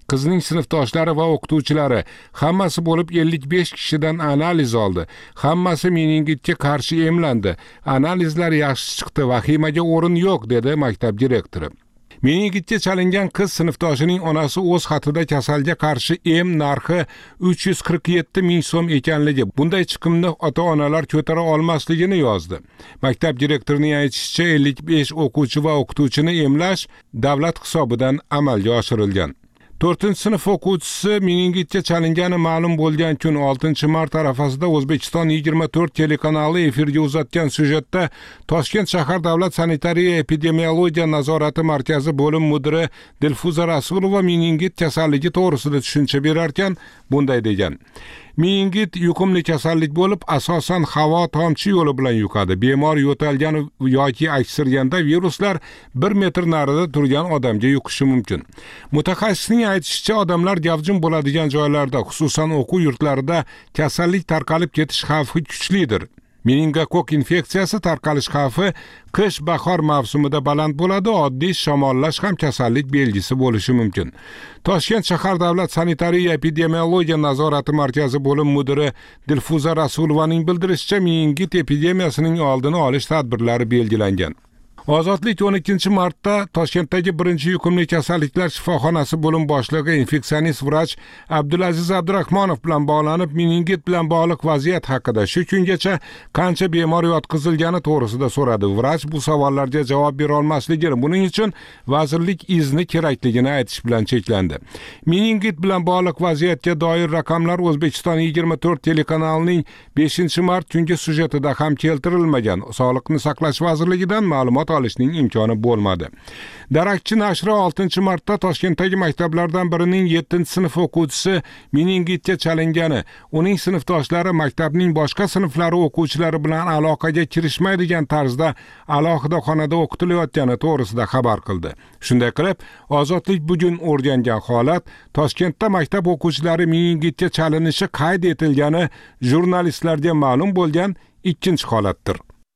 Qizning sinfdoshlari va o'qituvchilari hammasi bo'lib ellik besh kishidan analiz oldi. Hammasi meningitga qarshi emlandi. Analizlar yaxshi chiqdi, vahimaga o'rin yo'q, dedi maktab direktori. Meningitga chalingan qiz sinfdoshining onasi o'z xatida kasalga qarshi em narxi uch yuz qirq yetti ming so'm ekanligi, bunday chiqimni ota-onalar ko'tara olmasligini yozdi. Maktab direktorining aytishicha, ellik besh o'quvchi va o'qituvchini emlash davlat hisobidan amalga oshirilgan. to'rtinchi sinf o'quvchisi meningitga chalingani ma'lum bo'lgan kun oltinchi mart arafasida O'zbekiston yigirma to'rt telekanali efirga uzatgan syujetda Toshkent shahar davlat sanitariya epidemiologiya nazorati markazi bo'lim mudiri Dilfuza Rasulova meningit kasalligi to'g'risida tushuncha berarkan bunday degan: Meningit yuqumli kasallik bo'lib, asosan havo tomchi yo'li bilan yuqadi. Bemor yo'talgan yoki aksirganda viruslar bir metr narida turgan odamga yuqishi mumkin. Mutaxassisning aytishicha, odamlar gavjum bo'ladigan joylarda, xususan o'quv yurtlarida kasallik tarqalib ketish xavfi kuchlidir. Meningokok infeksiyasi tarqalish xavfi qish-bahor mavsumida baland bo'ladi, oddiy shamollash ham kasallik belgisi bo'lishi mumkin. Toshkent shahar davlat sanitariya epidemiologiya nazorati markazi bo'lim mudiri Dilfuza Rasulovaning bildirishicha, meningit epidemiyasining oldini olish tadbirlari belgilangan. Ozodlik o'n ikkinchi martda Toshkentdagi birinchi yuqumli kasalliklar shifoxonasi bo'lim boshlig'i infeksionist vrach Abdulaziz Abdurahmonov bilan bog'lanib, meningit bilan bog'liq vaziyat haqida shu kungacha qancha bemor yotqizilgani to'g'risida so'radi. Vrach bu savollarga javob bera olmasligini, buning uchun vazirlik izni kerakligini aytish bilan cheklandi. Meningit bilan bog'liq vaziyatga doir raqamlar O'zbekiston yigirma to'rt telekanalining beshinchi mart kungi syujetida ham keltirilmagan. Sog'liqni saqlash vazirligidan ma'lumot olishning imkoni bo'lmadi. Darakchi nashri oltinchi martda Toshkentdagi maktablardan birining yettinchi sinf o'quvchisi meningitga chalingani, uning sinfdoshlari maktabning boshqa sinflari o'quvchilari bilan aloqaga kirishmaydigan tarzda alohida xonada o'qitilayotgani to'g'risida xabar qildi. Shunday qilib, Ozodlik bugun o'rgangan holat Toshkentda maktab o'quvchilari meningitga chalinishi qayd etilgani jurnalistlarga ma'lum bo'lgan ikkinchi holatdir.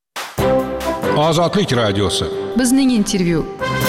Ozodlik radiosi. Bizning intervyu.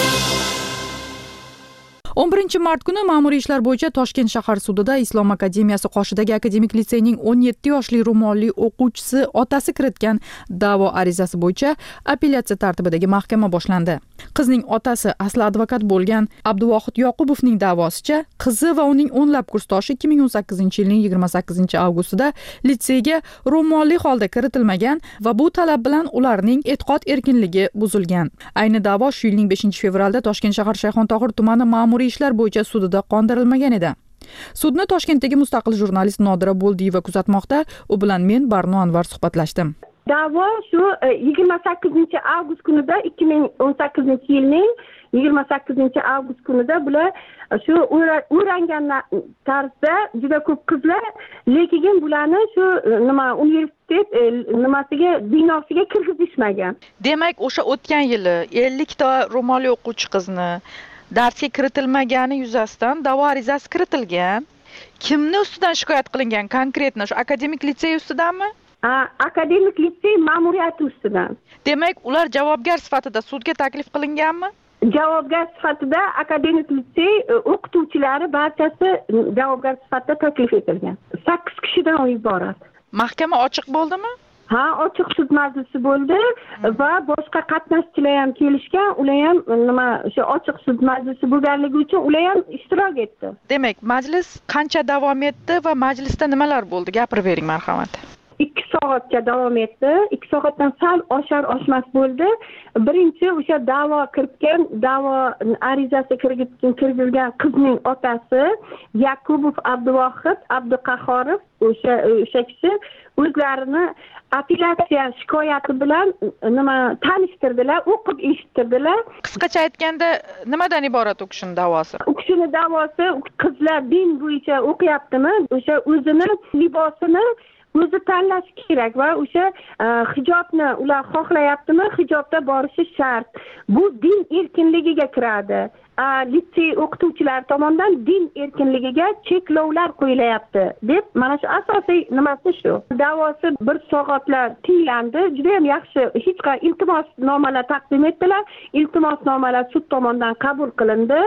o'n birinchi mart kuni ma'muriy ishlar bo'yicha Toshkent shahar sudida Islom akademiyasi qoshidagi akademik litseyning o'n yetti yoshli ro'molli o'quvchisi otasi kiritgan da'vo arizasi bo'yicha apellyatsiya tartibidagi mahkama boshlandi. Qizning otasi asli advokat bo'lgan Abduvohid Yoqubovning da'vosicha, qizi va uning o'nlab kursdoshi ikki ming o'n sakkizinchi yilning yigirma sakkizinchi avgustida litseyga ro'molli holda kiritilmagan va bu talab bilan ularning e'tiqod erkinligi buzilgan. Ayni da'vo shu yilning beshinchi fevralda Toshkent shahar Shayxontohur tumani ma'muriy ishlar bo'yicha sudida qondirilmagan edi. Sudni Toshkentdagi mustaqil jurnalist Nodira Bo'ldiyeva kuzatmoqda. U bilan men Barno Anvar suhbatlashdim. Da'vo shu yigirma sakkizinchi avgust kunida ikki ming o'n sakkizinchi yilning yigirma sakkizinchi avgust kunida bular shu o'rangan tarzda juda ko'p qizlar, lekin bularni shu nima universitet nimasiga binosiga kirgizishmagan. Demak, o'sha o'tgan yili ellik ta ro'molli o'quvchi qizni darsga kiritilmagani yuzasidan da'vo arizasi kiritilgan. Kimni ustidan shikoyat qilingan konkretno? Shu akademik litsey ustidanmi? Ha, akademik litsey ma'muriyati ustidan. Demak, ular javobgar sifatida sudga taklif qilinganmi? Javobgar sifatida akademik litsey o'qituvchilari barchasi javobgar sifatida taklif etilgan. sakkiz kishidan iborat. Mahkama ochiq bo'ldimi? Ha, ochiq sud majlisi bo'ldi va boshqa qatnashchilar ham kelishgan, ular ham nima o'sha ochiq sud majlisi bo'lganligi uchun ular ham ishtirok etdi. Demak, majlis qancha davom etdi va majlisda nimalar bo'ldi? Gapirib bering, marhamat. ikki soatga davom etdi. ikki soatdan sal oshar oshmas bo'ldi. Birinchi o'sha da'vo kiritgan, da'vo arizasi kirgizgan qizning otasi Yakubov Abduvohid Abduqahhorov, o'sha o'sha kishi o'zlarini apellyatsiya shikoyati bilan nima tanishtirdilar, o'qib eshittirdilar. Qisqacha aytganda, nimadan iborat u kishining da'vosi? U kishining da'vosi qizlar din bo'yicha o'qiyaptimi, o'sha o'zini libosini o'zi tanlash kerak va o'sha hijobni ular xohlayaptimi, hijobda borishi shart. Bu din erkinligiga kiradi. Litsey o'qituvchilari tomonidan din erkinligiga cheklovlar qo'yilyapti deb, mana shu asosiy nimasi shu. Da'vosi bir soatlar tinglandi, juda ham yaxshi, hech qanday iltimosnomalar taqdim etdilar. Iltimosnomalar sud tomonidan qabul qilindi.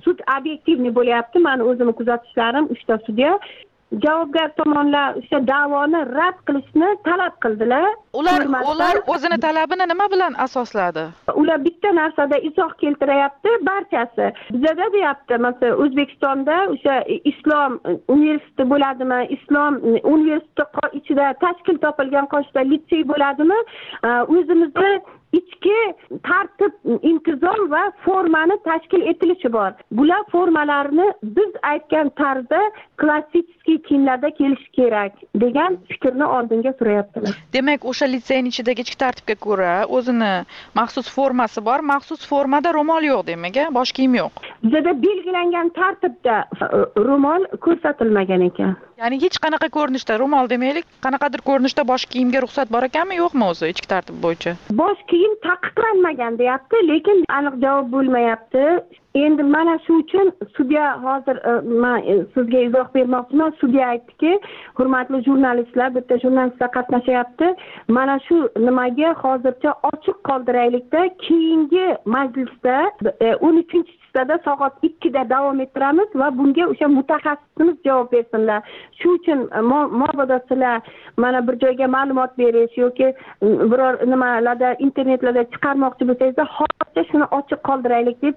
sud obyektivniy bo'lyapti. Mani o'zimni kuzatishlarim uchta sudya javobgar tomonlar o'sha da'voni rad qilishni talab qildilar. Ular ular o'zini talabini nima bilan asosladi? Ular bitta narsada izoh keltiryapti barchasi. Bizada deyapti, masalan, O'zbekistonda o'sha islom universiteti bo'ladimi, islom universiteti ichida tashkil topilgan qoshida litsey bo'ladimi, o'zimizda ichki tartib, intizom va formani tashkil etilishi bor. Bular formalarni biz aytgan tarzda klassik kiyimlarda kelishi kerak degan fikrni oldinga surayaptilar. Demak, o'sha litseyning ichidagi ichki tartibga ko'ra o'zini maxsus formasi bor. Maxsus formada ro'mol yo'q demak, bosh kiyim yo'q. Bizda belgilangan tartibda ro'mol ko'rsatilmagan ekan. Ya'ni hech qanaqa ko'rinishda ro'mol demaylik, qanaqadir ko'rinishda bosh kiyimga ruxsat bor ekanmi, yo'qmi o'zi ichki tartib bo'yicha? Bosh kiyim taqiqlanmagan deyapti, lekin aniq javob bo'lmayapti. Endi mana shu uchun sudya hozir men sizga izoh bermoqchiman. Sudya aytdiki, hurmatli jurnalistlar, bitta jurnalistlar qatnashyapti. Mana shu nimaga hozircha ochiq qoldiraylikda, keyingi majlisda o'n uchinchi da soat ikkida davom ettiramiz va bunga o'sha mutaxassisimiz javob bersinlar. Shu uchun mabodo sizlar mana bir joyga ma'lumot berish yoki biror nimalarda internetlarda chiqarmoqchi bo'lsangiz, hozircha shuni ochiq qoldiraylik deb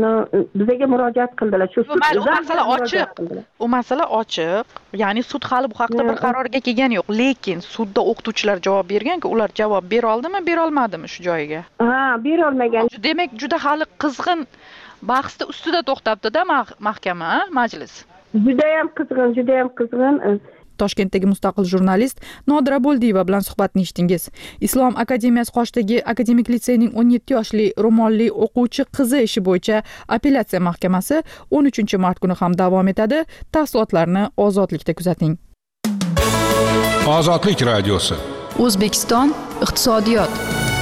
bizga murojaat qildilar. Shu masala ochiq. U masala ochiq. Ya'ni sud hali bu haqda bir qarorga kelgani yo'q, lekin sudda o'qituvchilar javob bergan-ku, ular javob bera oldimi, bera olmadimi shu joyiga? Ha, bera olmagan. Demak, juda hali qizg'in bahsda ustida to'xtabdi-da mahkama, majlis. Juda ham qizg'in, juda ham qizg'in. Toshkentdagi mustaqil jurnalist Nodira Bo'ldiyeva bilan suhbatni eshitdingiz. Islom akademiyasi qoshidagi akademik litseyning o'n yetti yoshli ro'molli o'quvchi qizi ishi bo'yicha apellyatsiya mahkamasi o'n uchinchi mart kuni ham davom etadi. Tafsilotlarni Ozodlikda kuzating. Ozodlik radiosi. O'zbekiston iqtisodiyot.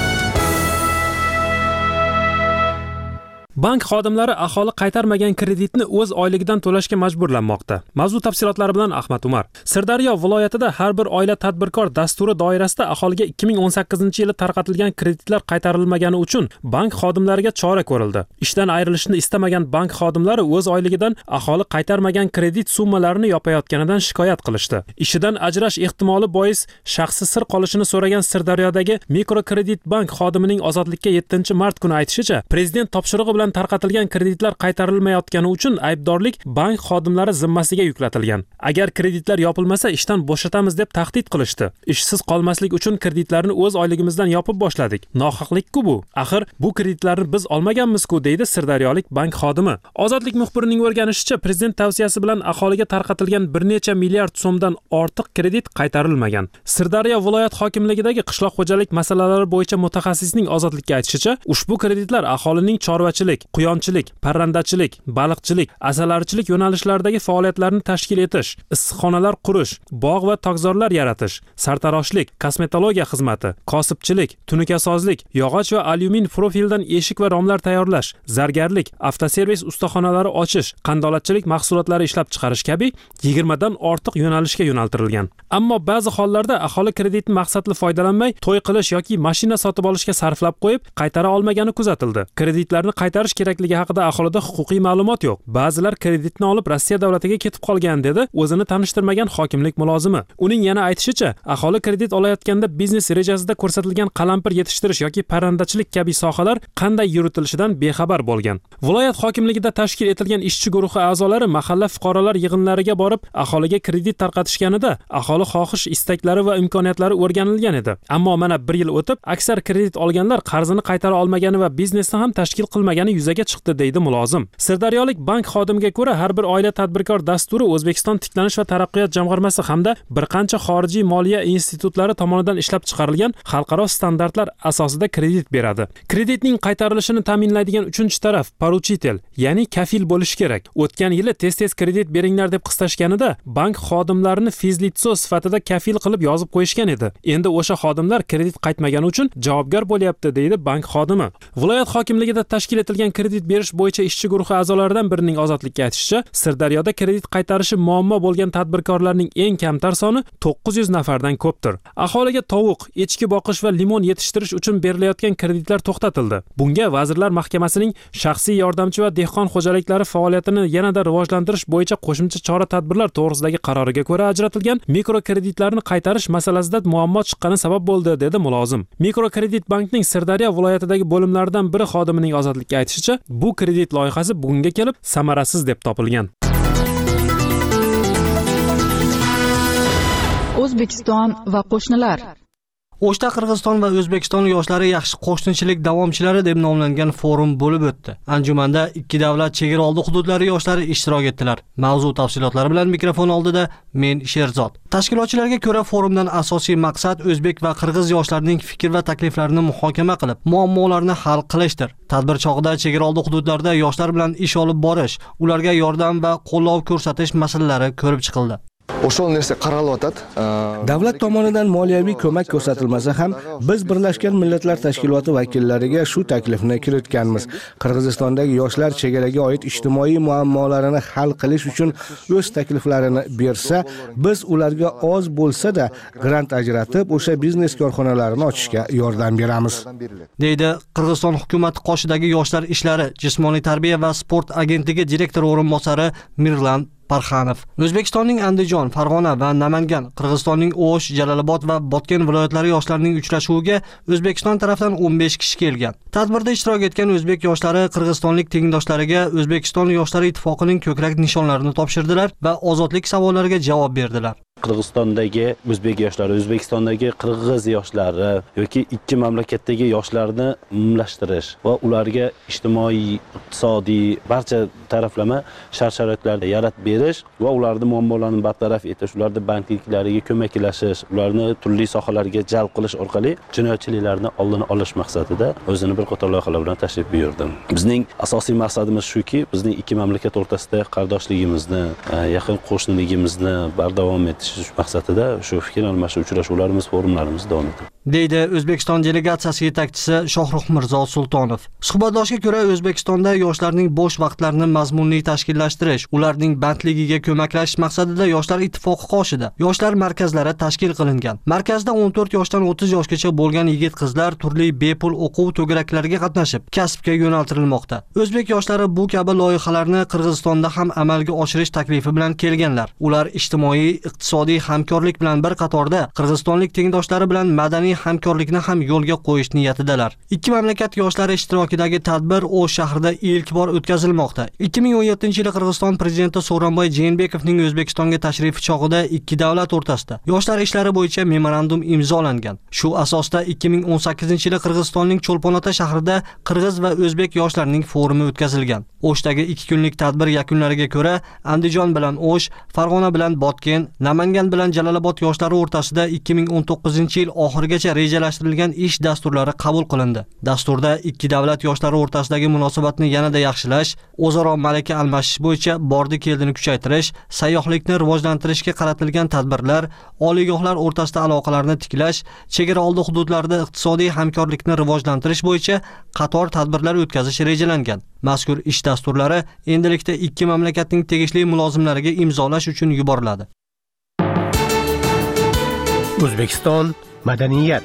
Bank xodimlari aholi qaytarmagan kreditni o'z oyligidan to'lashga majburlanmoqda. Mavzu tafsilotlari bilan Ahmad Umar. Sirdaryo viloyatida har bir oila tadbirkor dasturi doirasida aholiga ikki ming o'n sakkizinchi yili tarqatilgan kreditlar qaytarilmagani uchun bank xodimlariga chora ko'rildi. Ishdan ayrilishni istamagan bank xodimlari o'z oyligidan aholi qaytarmagan kredit summalarini yopayotganidan shikoyat qilishdi. Ishidan ajrash ehtimoli bois shaxsi sir qolishini so'ragan Sirdaryodagi mikrokredit bank xodimining Ozodlikka yettinchi mart kuni aytishicha, prezident topshirig'i bilan tarqatilgan kreditlar qaytarilmayotgani uchun aybdorlik bank xodimlari zimmasiga yuklatilgan. Agar kreditlar yopilmasa ishdan bo'shatamiz deb tahdid qilishdi. Ishsiz qolmaslik uchun kreditlarni o'z oyligimizdan yopib boshladik. Nohaqlik-ku bu. Axir bu kreditlarni biz olmaganmiz-ku, deydi Sirdaryolik bank xodimi. Ozodlik muxbirining o'rganishicha, prezident tavsiyasi bilan aholiga tarqatilgan bir necha milliard so'mdan ortiq kredit qaytarilmagan. Sirdaryo viloyat hokimligidagi qishloq xo'jalik masalalari bo'yicha mutaxassisning Ozodlikka aytishicha, ushbu kreditlar aholining chorvachilik, quyonchilik, parrandachilik, baliqchilik, asalarichilik yo'nalishlaridagi faoliyatlarni tashkil etish, issiqxonalar qurish, bog' va tokzorlar yaratish, sartaroshlik, kosmetologiya xizmati, kosibchilik, tunukasozlik, yog'och va alyumin profildan eshik va romlar tayyorlash, zargarlik, avtoservis ustaxonalari ochish, qandolatchilik mahsulotlari ishlab chiqarish kabi yigirmadan ortiq yo'nalishga yo'naltirilgan. Ammo ba'zi hollarda aholi kreditni maqsadli foydalanmay, to'y qilish yoki mashina sotib olishga sarflab qo'yib, qaytara olmagani kuzatildi. Kreditlarni qaytarish kerakligi haqida aholida huquqiy ma'lumot yo'q. Ba'zilar kreditni olib Rossiya davlatiga ketib qolgan, dedi o'zini tanishtirmagan hokimlik mulozimi. Uning yana aytishicha, aholi kredit olayotganda biznes rejasida ko'rsatilgan qalampir yetishtirish yoki parrandachilik kabi sohalar qanday yuritilishidan bexabar bo'lgan. Viloyat hokimligida tashkil etilgan ishchi guruhi a'zolari mahalla fuqarolar yig'inlariga borib, aholiga kredit tarqatishganida aholi xohish, istaklari va imkoniyatlari o'rganilgan edi. Ammo mana bir yil o'tib, aksar kredit olganlar qarzini qaytara olmagani va biznesni ham tashkil qilmagani yuzaga chiqdi, deydi mulozim. Sirdaryolik bank xodimiga ko'ra, har bir oila tadbirkor dasturi O'zbekiston tiklanish va taraqqiyot jamg'armasi hamda bir qancha xorijiy moliya institutlari tomonidan ishlab chiqarilgan xalqaro standartlar asosida kredit beradi. Kreditning qaytarilishini ta'minlaydigan uchinchi taraf poruchitel, ya'ni kafil bo'lishi kerak. O'tgan yili tez-tez kredit beringlar deb qistashganida bank xodimlarini fizlitso sifatida kafil qilib yozib qo'yishgan edi. Endi o'sha xodimlar kredit qaytmagani uchun javobgar bo'lyapti, deydi bank xodimi. Viloyat hokimligida tashkil etilgan qilingan kredit berish bo'yicha ishchi guruhi a'zolaridan birining ozodlikka aytishicha, Sirdaryoda kredit qaytarishi muammo bo'lgan tadbirkorlarning eng kamtar soni to'qqiz yuz nafardan ko'pdir. Aholiga tovuq, echki boqish va limon yetishtirish uchun berilayotgan kreditlar to'xtatildi. Bunga Vazirlar Mahkamasining shaxsiy yordamchi va dehqon xo'jaliklari faoliyatini yanada rivojlantirish bo'yicha qo'shimcha chora-tadbirlar to'g'risidagi qaroriga ko'ra ajratilgan mikrokreditlarni qaytarish masalasida muammo chiqqani sabab bo'ldi, dedi mulozim. Mikrokredit bankning Sirdaryo viloyatidagi bo'limlaridan biri xodimining ozodlikka aytishicha, bu kredit loyihasi bugunga kelib samarasiz deb topilgan. O'zbekiston va qo'shnilar. O'shda Qirg'iziston va O'zbekiston yoshlari yaxshi qo'shnichilik davomchilari deb nomlangan forum bo'lib o'tdi. Anjumanda ikki davlat chegara oldi hududlari yoshlari ishtirok etdilar. Mavzu tafsilotlari bilan mikrofon oldida men Sherzod. Tashkilotchilarga ko'ra, forumdan asosiy maqsad o'zbek va qirg'iz yoshlarining fikr va takliflarini muhokama qilib, muammolarni hal qilishdir. Tadbir chog'ida chegara oldi hududlarda yoshlar bilan ish olib borish, ularga yordam va qo'llov ko'rsatish masalalari ko'rib chiqildi. O'sha narsa qaralyotat. Davlat tomonidan moliyaviy ko'mak ko'rsatilmasa ham, biz Birlashgan Millatlar Tashkiloti vakillariga shu taklifni kiritganmiz. Qirg'izistondagi yoshlar chegaraga oid ijtimoiy muammolarini hal qilish uchun o'z takliflarini bersa, biz ularga oz bo'lsa-da grant ajratib, o'sha biznes korxonalarini ochishga yordam beramiz, deydi Qirg'iziston hukumati qoshidagi yoshlar ishlari, jismoniy tarbiya va sport agentligi direktor o'rinbosari Mirlan Parxanov. O'zbekistonning Andijon, Farg'ona va Namangan, Qirg'izistonning O'sh, Jalolobod va Botken viloyatlari yoshlarining uchrashuviga O'zbekiston tomonidan o'n besh kishi kelgan. Tadbirda ishtirok etgan o'zbek yoshlari qirg'izistonlik tengdoshlariga O'zbekiston yoshlari ittifoqining ko'krak nishonlarini topshirdilar va ozodlik savollariga javob berdilar. Qirg'izistondagi o'zbek yoshlari, O'zbekistondagi qirg'iz yoshlari yoki ikki mamlakatdagi yoshlarni umumlashtirish va ularga ijtimoiy, iqtisodiy barcha taraflama shart-sharoitlarni yaratib berish va ularning muammolarini bartaraf etish, ularning bandliklariga ko'maklashish, ularni turli sohalarga jalb qilish orqali jinoyatchiliklarni oldini olish maqsadida o'zini bir qator loyihalar bilan tashrif buyurdim. Bizning asosiy maqsadimiz shuki, bizning ikki mamlakat o'rtasida qardoshligimizni, yaqin qo'shniligimizni bardavom etish maqsadida shu fikr almashish uchrashuvlarimiz, forumlarimiz davom etadi, deydi O'zbekiston delegatsiyasi yetakchisi Shohruh Mirzo Sultonov. Suhbatdoshga ko'ra, O'zbekistonda yoshlarning bo'sh vaqtlarini mazmunli tashkillashtirish, ularning bandligiga ko'maklashish maqsadida Yoshlar ittifoqi qoshida yoshlar markazlari tashkil qilingan. Markazda o'n to'rt yoshdan o'ttiz yoshgacha bo'lgan yigit-qizlar turli bepul o'quv to'garaklarga qatnashib, kasbga yo'naltirilmoqda. O'zbek yoshlari bu kabi loyihalarni Qirg'izistonda ham amalga oshirish taklifi bilan kelganlar. Ular ijtimoiy, iqtisodiy hamkorlik bilan bir qatorda Qirg'izistonlik tengdoshlari bilan madaniy hamkorlikni ham yo'lga qo'yish niyatidalar. Ikki mamlakat yoshlari ishtirokidagi tadbir O'sh shahrida ilk bor o'tkazilmoqda. ikki ming o'n yettinchi yili Qirg'iziston prezidenti So'ronboy Jeenbekovning O'zbekistonga tashrifi chog'ida ikki davlat o'rtasida yoshlar ishlari bo'yicha memorandum imzolangan. Shu asosda ikki ming o'n sakkizinchi yili Qirg'izistonning Cho'lponota shahrida qirg'iz va o'zbek yoshlarining forumi o'tkazilgan. O'shdagi ikki kunlik tadbir yakunlariga ko'ra, Andijon bilan O'sh, Farg'ona bilan Botken, Namangan bilan Jalolobod yoshlari o'rtasida ikki ming o'n to'qqizinchi yil oxirigacha rejalashtirilgan ish dasturlari qabul qilindi. Dasturda ikki davlat yoshlari o'rtasidagi munosabatni yanada yaxshilash, o'zaro malaka almashish bo'yicha bordi-keldini kuchaytirish, sayyohlikni rivojlantirishga qaratilgan tadbirlar, oliygohlar o'rtasida aloqalarni tiklash, chegara oldi hududlarda iqtisodiy hamkorlikni rivojlantirish bo'yicha qator tadbirlar o'tkazish rejalangan. Mazkur ish dasturlari endilikda ikki mamlakatning tegishli mulozimlariga imzolash uchun yuboriladi. O'zbekiston madaniyat.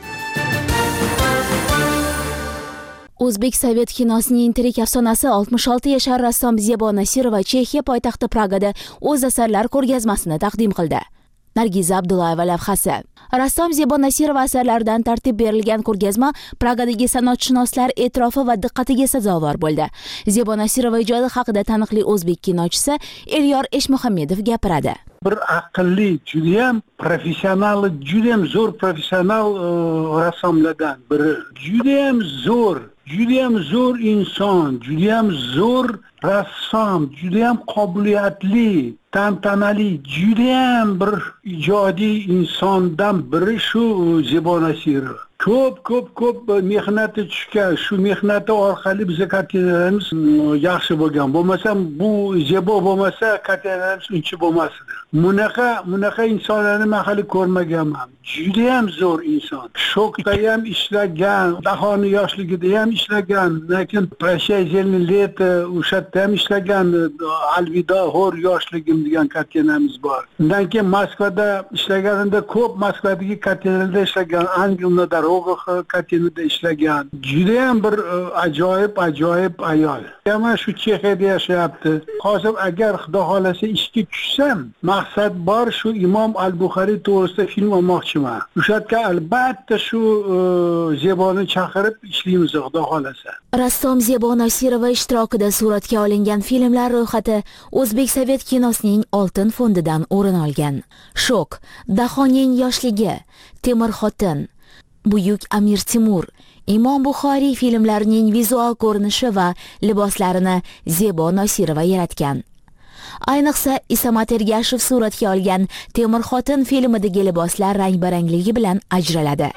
O'zbek sovet kinosining tirik afsonasi oltmish olti yashar rassom Zebo Nasirova Chexiya poytaxti Pragada o'z asarlar ko'rgazmasini taqdim qildi. Nargiza Abdullayeva lavhasi. Rassom Zebo Nasirova asarlaridan tartib berilgan ko'rgazma Pragadagi sanoatshunoslar e'tirofi va diqqatiga sazovor bo'ldi. Zebo Nasirova ijodi haqida taniqli o'zbek kinochisi Elyor Eshmuhammedov gapiradi. Bir aqlli, juda ham professional, juda ham zo'r professional rassomlardan biri. Juda ham zo'r, juda ham zo'r inson, juda ham zo'r rassom, juda ham qobiliyatli, tantanali, juda ham bir ijodiy insondan biri shu Zebo Nasirova. Ko'p ko'p ko'p mehnati tushgan, shu mehnati orqali bizga kartinalarimiz yaxshi bo'lgan. Bo'lmasa bu Zebo bo'lmasa kartinalarimiz uncha bo'lmasdi. bunaqa bunaqa insonlarni men hali ko'rmaganman. Juda ham zo'r inson. Shokda ham ishlagan, Dahoni yoshligida ham ishlagan, lekin Prashayzelni leta o'shatda ham ishlagan, Alvido hor yoshligim degan kartinamiz bor. Undan keyin Moskvada ishlaganida ko'p Moskvadagi kartinalarda ishlagan, Angelna Darog'a kartinada ishlagan. Juda ham bir ajoyib ajoyib ayol. Mana shu Chexiyada yashayapti. Hozir agar Xudo xolasa ishga tushsam, maqsad bor shu Imom al-Buxoriy to'g'risida film olmoqchiman. O'shatga albatta shu Zeboni chaqirib ishlaymiz Xudo xolasa. Rassom Zebo Nosirova ishtirokida suratga olingan filmlar ro'yxati O'zbek Sovet kinosining oltin fondidan o'rin olgan. Shok, Dahoning yoshligi, Temir xotin, Buyuk Amir Timur, Imom Buxoriy filmlarining vizual ko'rinishi va liboslarini Zebo Nosirova yaratgan. Ayniqsa Isamat Ergashev suratga olgan Temir xotin filmidagi liboslar rang-barangligi bilan ajraladi.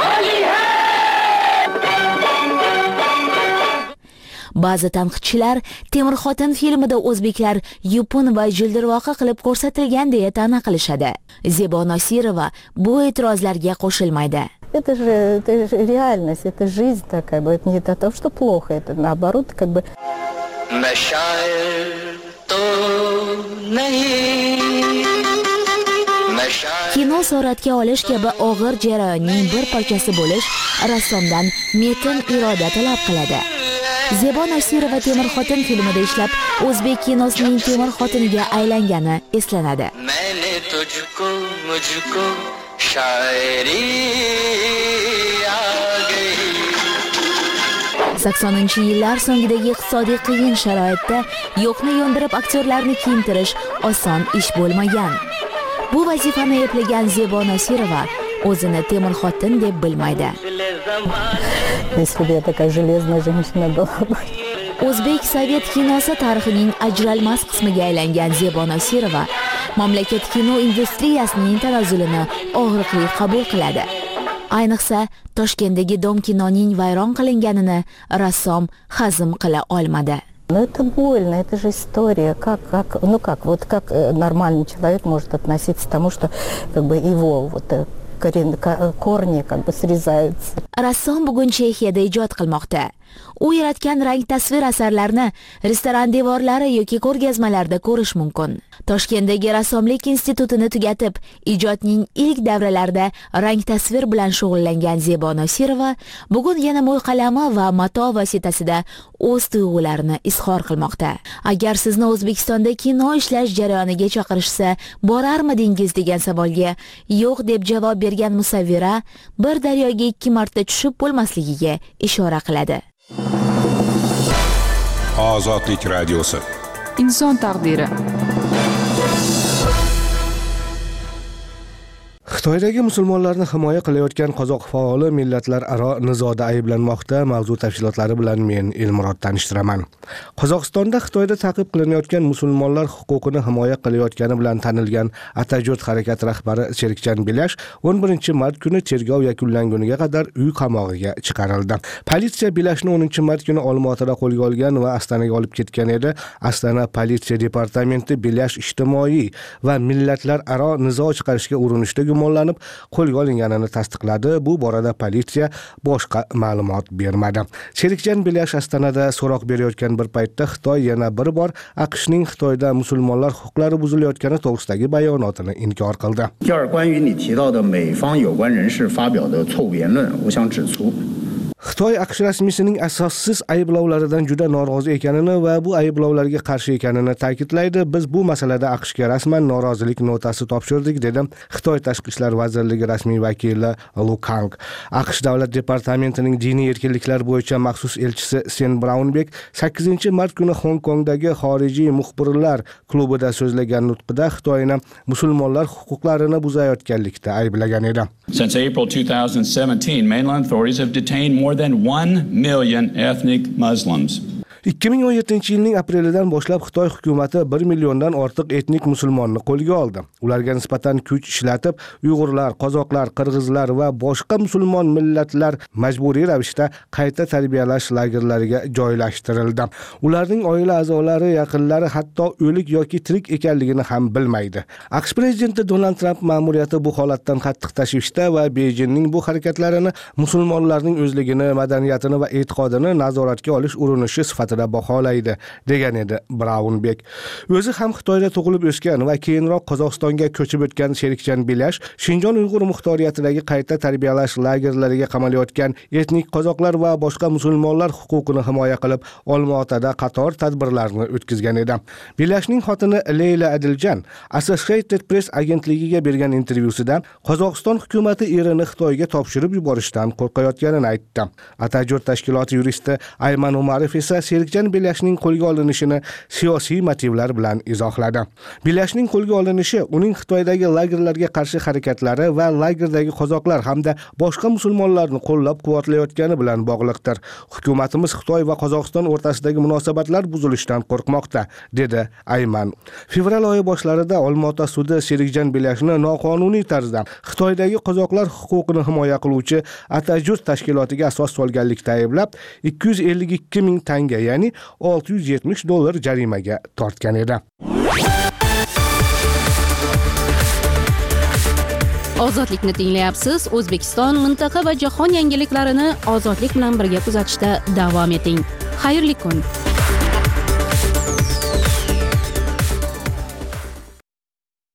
Ba'zi tanqidchilar Temir xotin filmida o'zbeklar yupun va jildirvoqi qilib ko'rsatilgan deya ta'na qilishadi. Zebo Nosirova bu e'tirozlarga qo'shilmaydi. Это же, это же реальность, это жизнь такая, это не то, что плохо, это наоборот, как бы... Kino suratga olish kabi og'ir jarayonning bir parchasi bo'lish rassomdan metin iroda talab qiladi. Zebo Nosirova Temir xotin filmida ishlab, o'zbek kinosining Temir xotiniga aylangani eslanadi. saksoninchi yillar so'ngidagi iqtisodiy qiyin sharoitda yo'qni yo'ndirib aktyorlarni kiyintirish oson ish bo'lmagan. Bu vazifani eplagan Zebo Nosirova o'zini Temir xotin deb bilmaydi. O'zbek Sovet kinosi tarixining ajralmas qismiga aylangan Zebo Nosirova mamlakat kino industriyasining tanazzulini og'riqli qabul qiladi. Ayniqsa Toshkentdagi Dom kinoning vayron qilinganini rassom hazm qila olmadi. Ну это больно, это же история, как как ну как вот как нормальный человек может относиться к тому, что как бы его вот корни как бы срезаются. Rassom bugun Chexiyada ijod qilmoqda. U yaratgan rang tasvir asarlarini restoran devorlari yoki ko'rgazmalarda ko'rish mumkin. Toshkentdagi rassomlik institutini tugatib, ijodning ilk davralarida rang tasvir bilan shug'ullangan Zebo Nosirova bugun yana mo'y qalami va mato vositasida o'z tuyg'ularini izhor qilmoqda. Agar sizni O'zbekistonda kino ishlash jarayoniga chaqirishsa, borarmidingiz degan savolga yo'q deb javob bergan musavvira bir daryoga ikki marta tushib bo'lmasligiga ishora qiladi. Ozodlik radiosi. Inson taqdiri. Xitoydagi musulmonlarni himoya qilayotgan qozoq faoli millatlararo nizoda ayblanmoqda. Mavzu tafsilotlari bilan men Elmurod tanishtiraman. Qozog'istonda Xitoyda ta'qib qilinayotgan musulmonlar huquqini himoya qilayotgani bilan tanilgan Atajot harakati rahbari Cherikchan Belash o'n birinchi mart kuni tergov yakunlanguniga qadar uy qamog'iga chiqarildi. Politsiya Belashni o'ninchi mart kuni Olmaotada qo'lga olgan va Astonaga olib ketgan edi. Astana politsiya departamenti Belash ijtimoiy va millatlararo nizo chiqarishga urinishda gumonlanib qo'lga olinganini tasdiqladi. Bu borada politsiya boshqa ma'lumot bermadi. Cherikchan Belash Astonada so'roq berayotgan bir paytda Xitoy yana bir bor AQShning Xitoyda musulmonlar huquqlari buzilayotgani to'g'risidagi bayonotini inkor qildi. Xitoy AQSh rasmiysining asossiz ayblovlaridan juda norozi ekanini va bu ayblovlarga qarshi ekanini ta'kidlaydi. Biz bu masalada AQShga rasman norozilik notasi topshirdik, dedi Xitoy Tashqi ishlar vazirligi rasmiy vakili Lu Kang. AQSh davlat departamentining diniy erkinliklar bo'yicha maxsus elchisi Sen Braunbek sakkizinchi mart kuni Hong Kongdagi xorijiy muxbirlar klubida so'zlagan nutqida Xitoyni musulmonlar huquqlarini buzayotganlikda ayblagan edi. Since April two thousand seventeen, mainland authorities have detained more than one million ethnic Muslims. ikki ming o'n yettinchi yilning aprelidan boshlab Xitoy hukumati bir milliondan ortiq etnik musulmonni qo'lga oldi. Ularga nisbatan kuch ishlatib, Uyg'urlar, Qozoqlar, Qirg'izlar va boshqa musulmon millatlar majburiy ravishda qayta tarbiyalash lagerlariga joylashtirildi. Ularning oila a'zolari, yaqinlari hatto o'lik yoki tirik ekanligini ham bilmaydi. AQSh prezidenti Donald Tramp ma'muriyati bu holatdan qattiq tashvishda va Beijingning bu harakatlarini musulmonlarning o'zligini, madaniyatini va e'tiqodini nazoratga olish urinishi sifatida baholaydi, degan edi Braunbek. O'zi ham Xitoyda tug'ilib o'sgan va keyinroq Qozog'istonga ko'chib o'tgan Sherikjan Belash Shinjon Uyg'ur muxtoriyatidagi qayta tarbiyalash lagerlariga qamalayotgan etnik qozoqlar va boshqa musulmonlar huquqini himoya qilib, Olmaotada qator tadbirlarni o'tkazgan edi. Belashning xotini Leyla Adiljan Associated Press agentligiga bergan intervyusida Qozog'iston hukumatı erini Xitoyga topshirib yuborishdan qo'rqayotganini aytdi. Atajur tashkiloti yuristi Ayman Umarov esa Sherikjan Belashning qo'lga olinishini siyosiy motivlar bilan izohladi. Belashning qo'lga olinishi uning Xitoydagi lagerlarga qarshi harakatlari va lagerdagi qozoqlar hamda boshqa musulmonlarni qo'llab-quvvatlayotgani bilan bog'liqdir. Hukumatimiz Xitoy va Qozog'iston o'rtasidagi munosabatlar buzilishidan qo'rqmoqda, dedi Ayman. Fevral oyi boshlarida Olmaota sudi Sherikjan Belashni noqonuniy tarzda Xitoydagi qozoqlar huquqini himoya qiluvchi Atajur tashkilotiga asos solganlikda ayblab, ikki yuz ellik ikki ming tanga, ya'ni olti yuz yetmish dollar jarimaga tortgan edi. Ozodlikni tinglayapsiz. O'zbekiston, mintaqa va jahon yangiliklarini ozodlik bilan birga kuzatishda davom eting. Xayrli kun.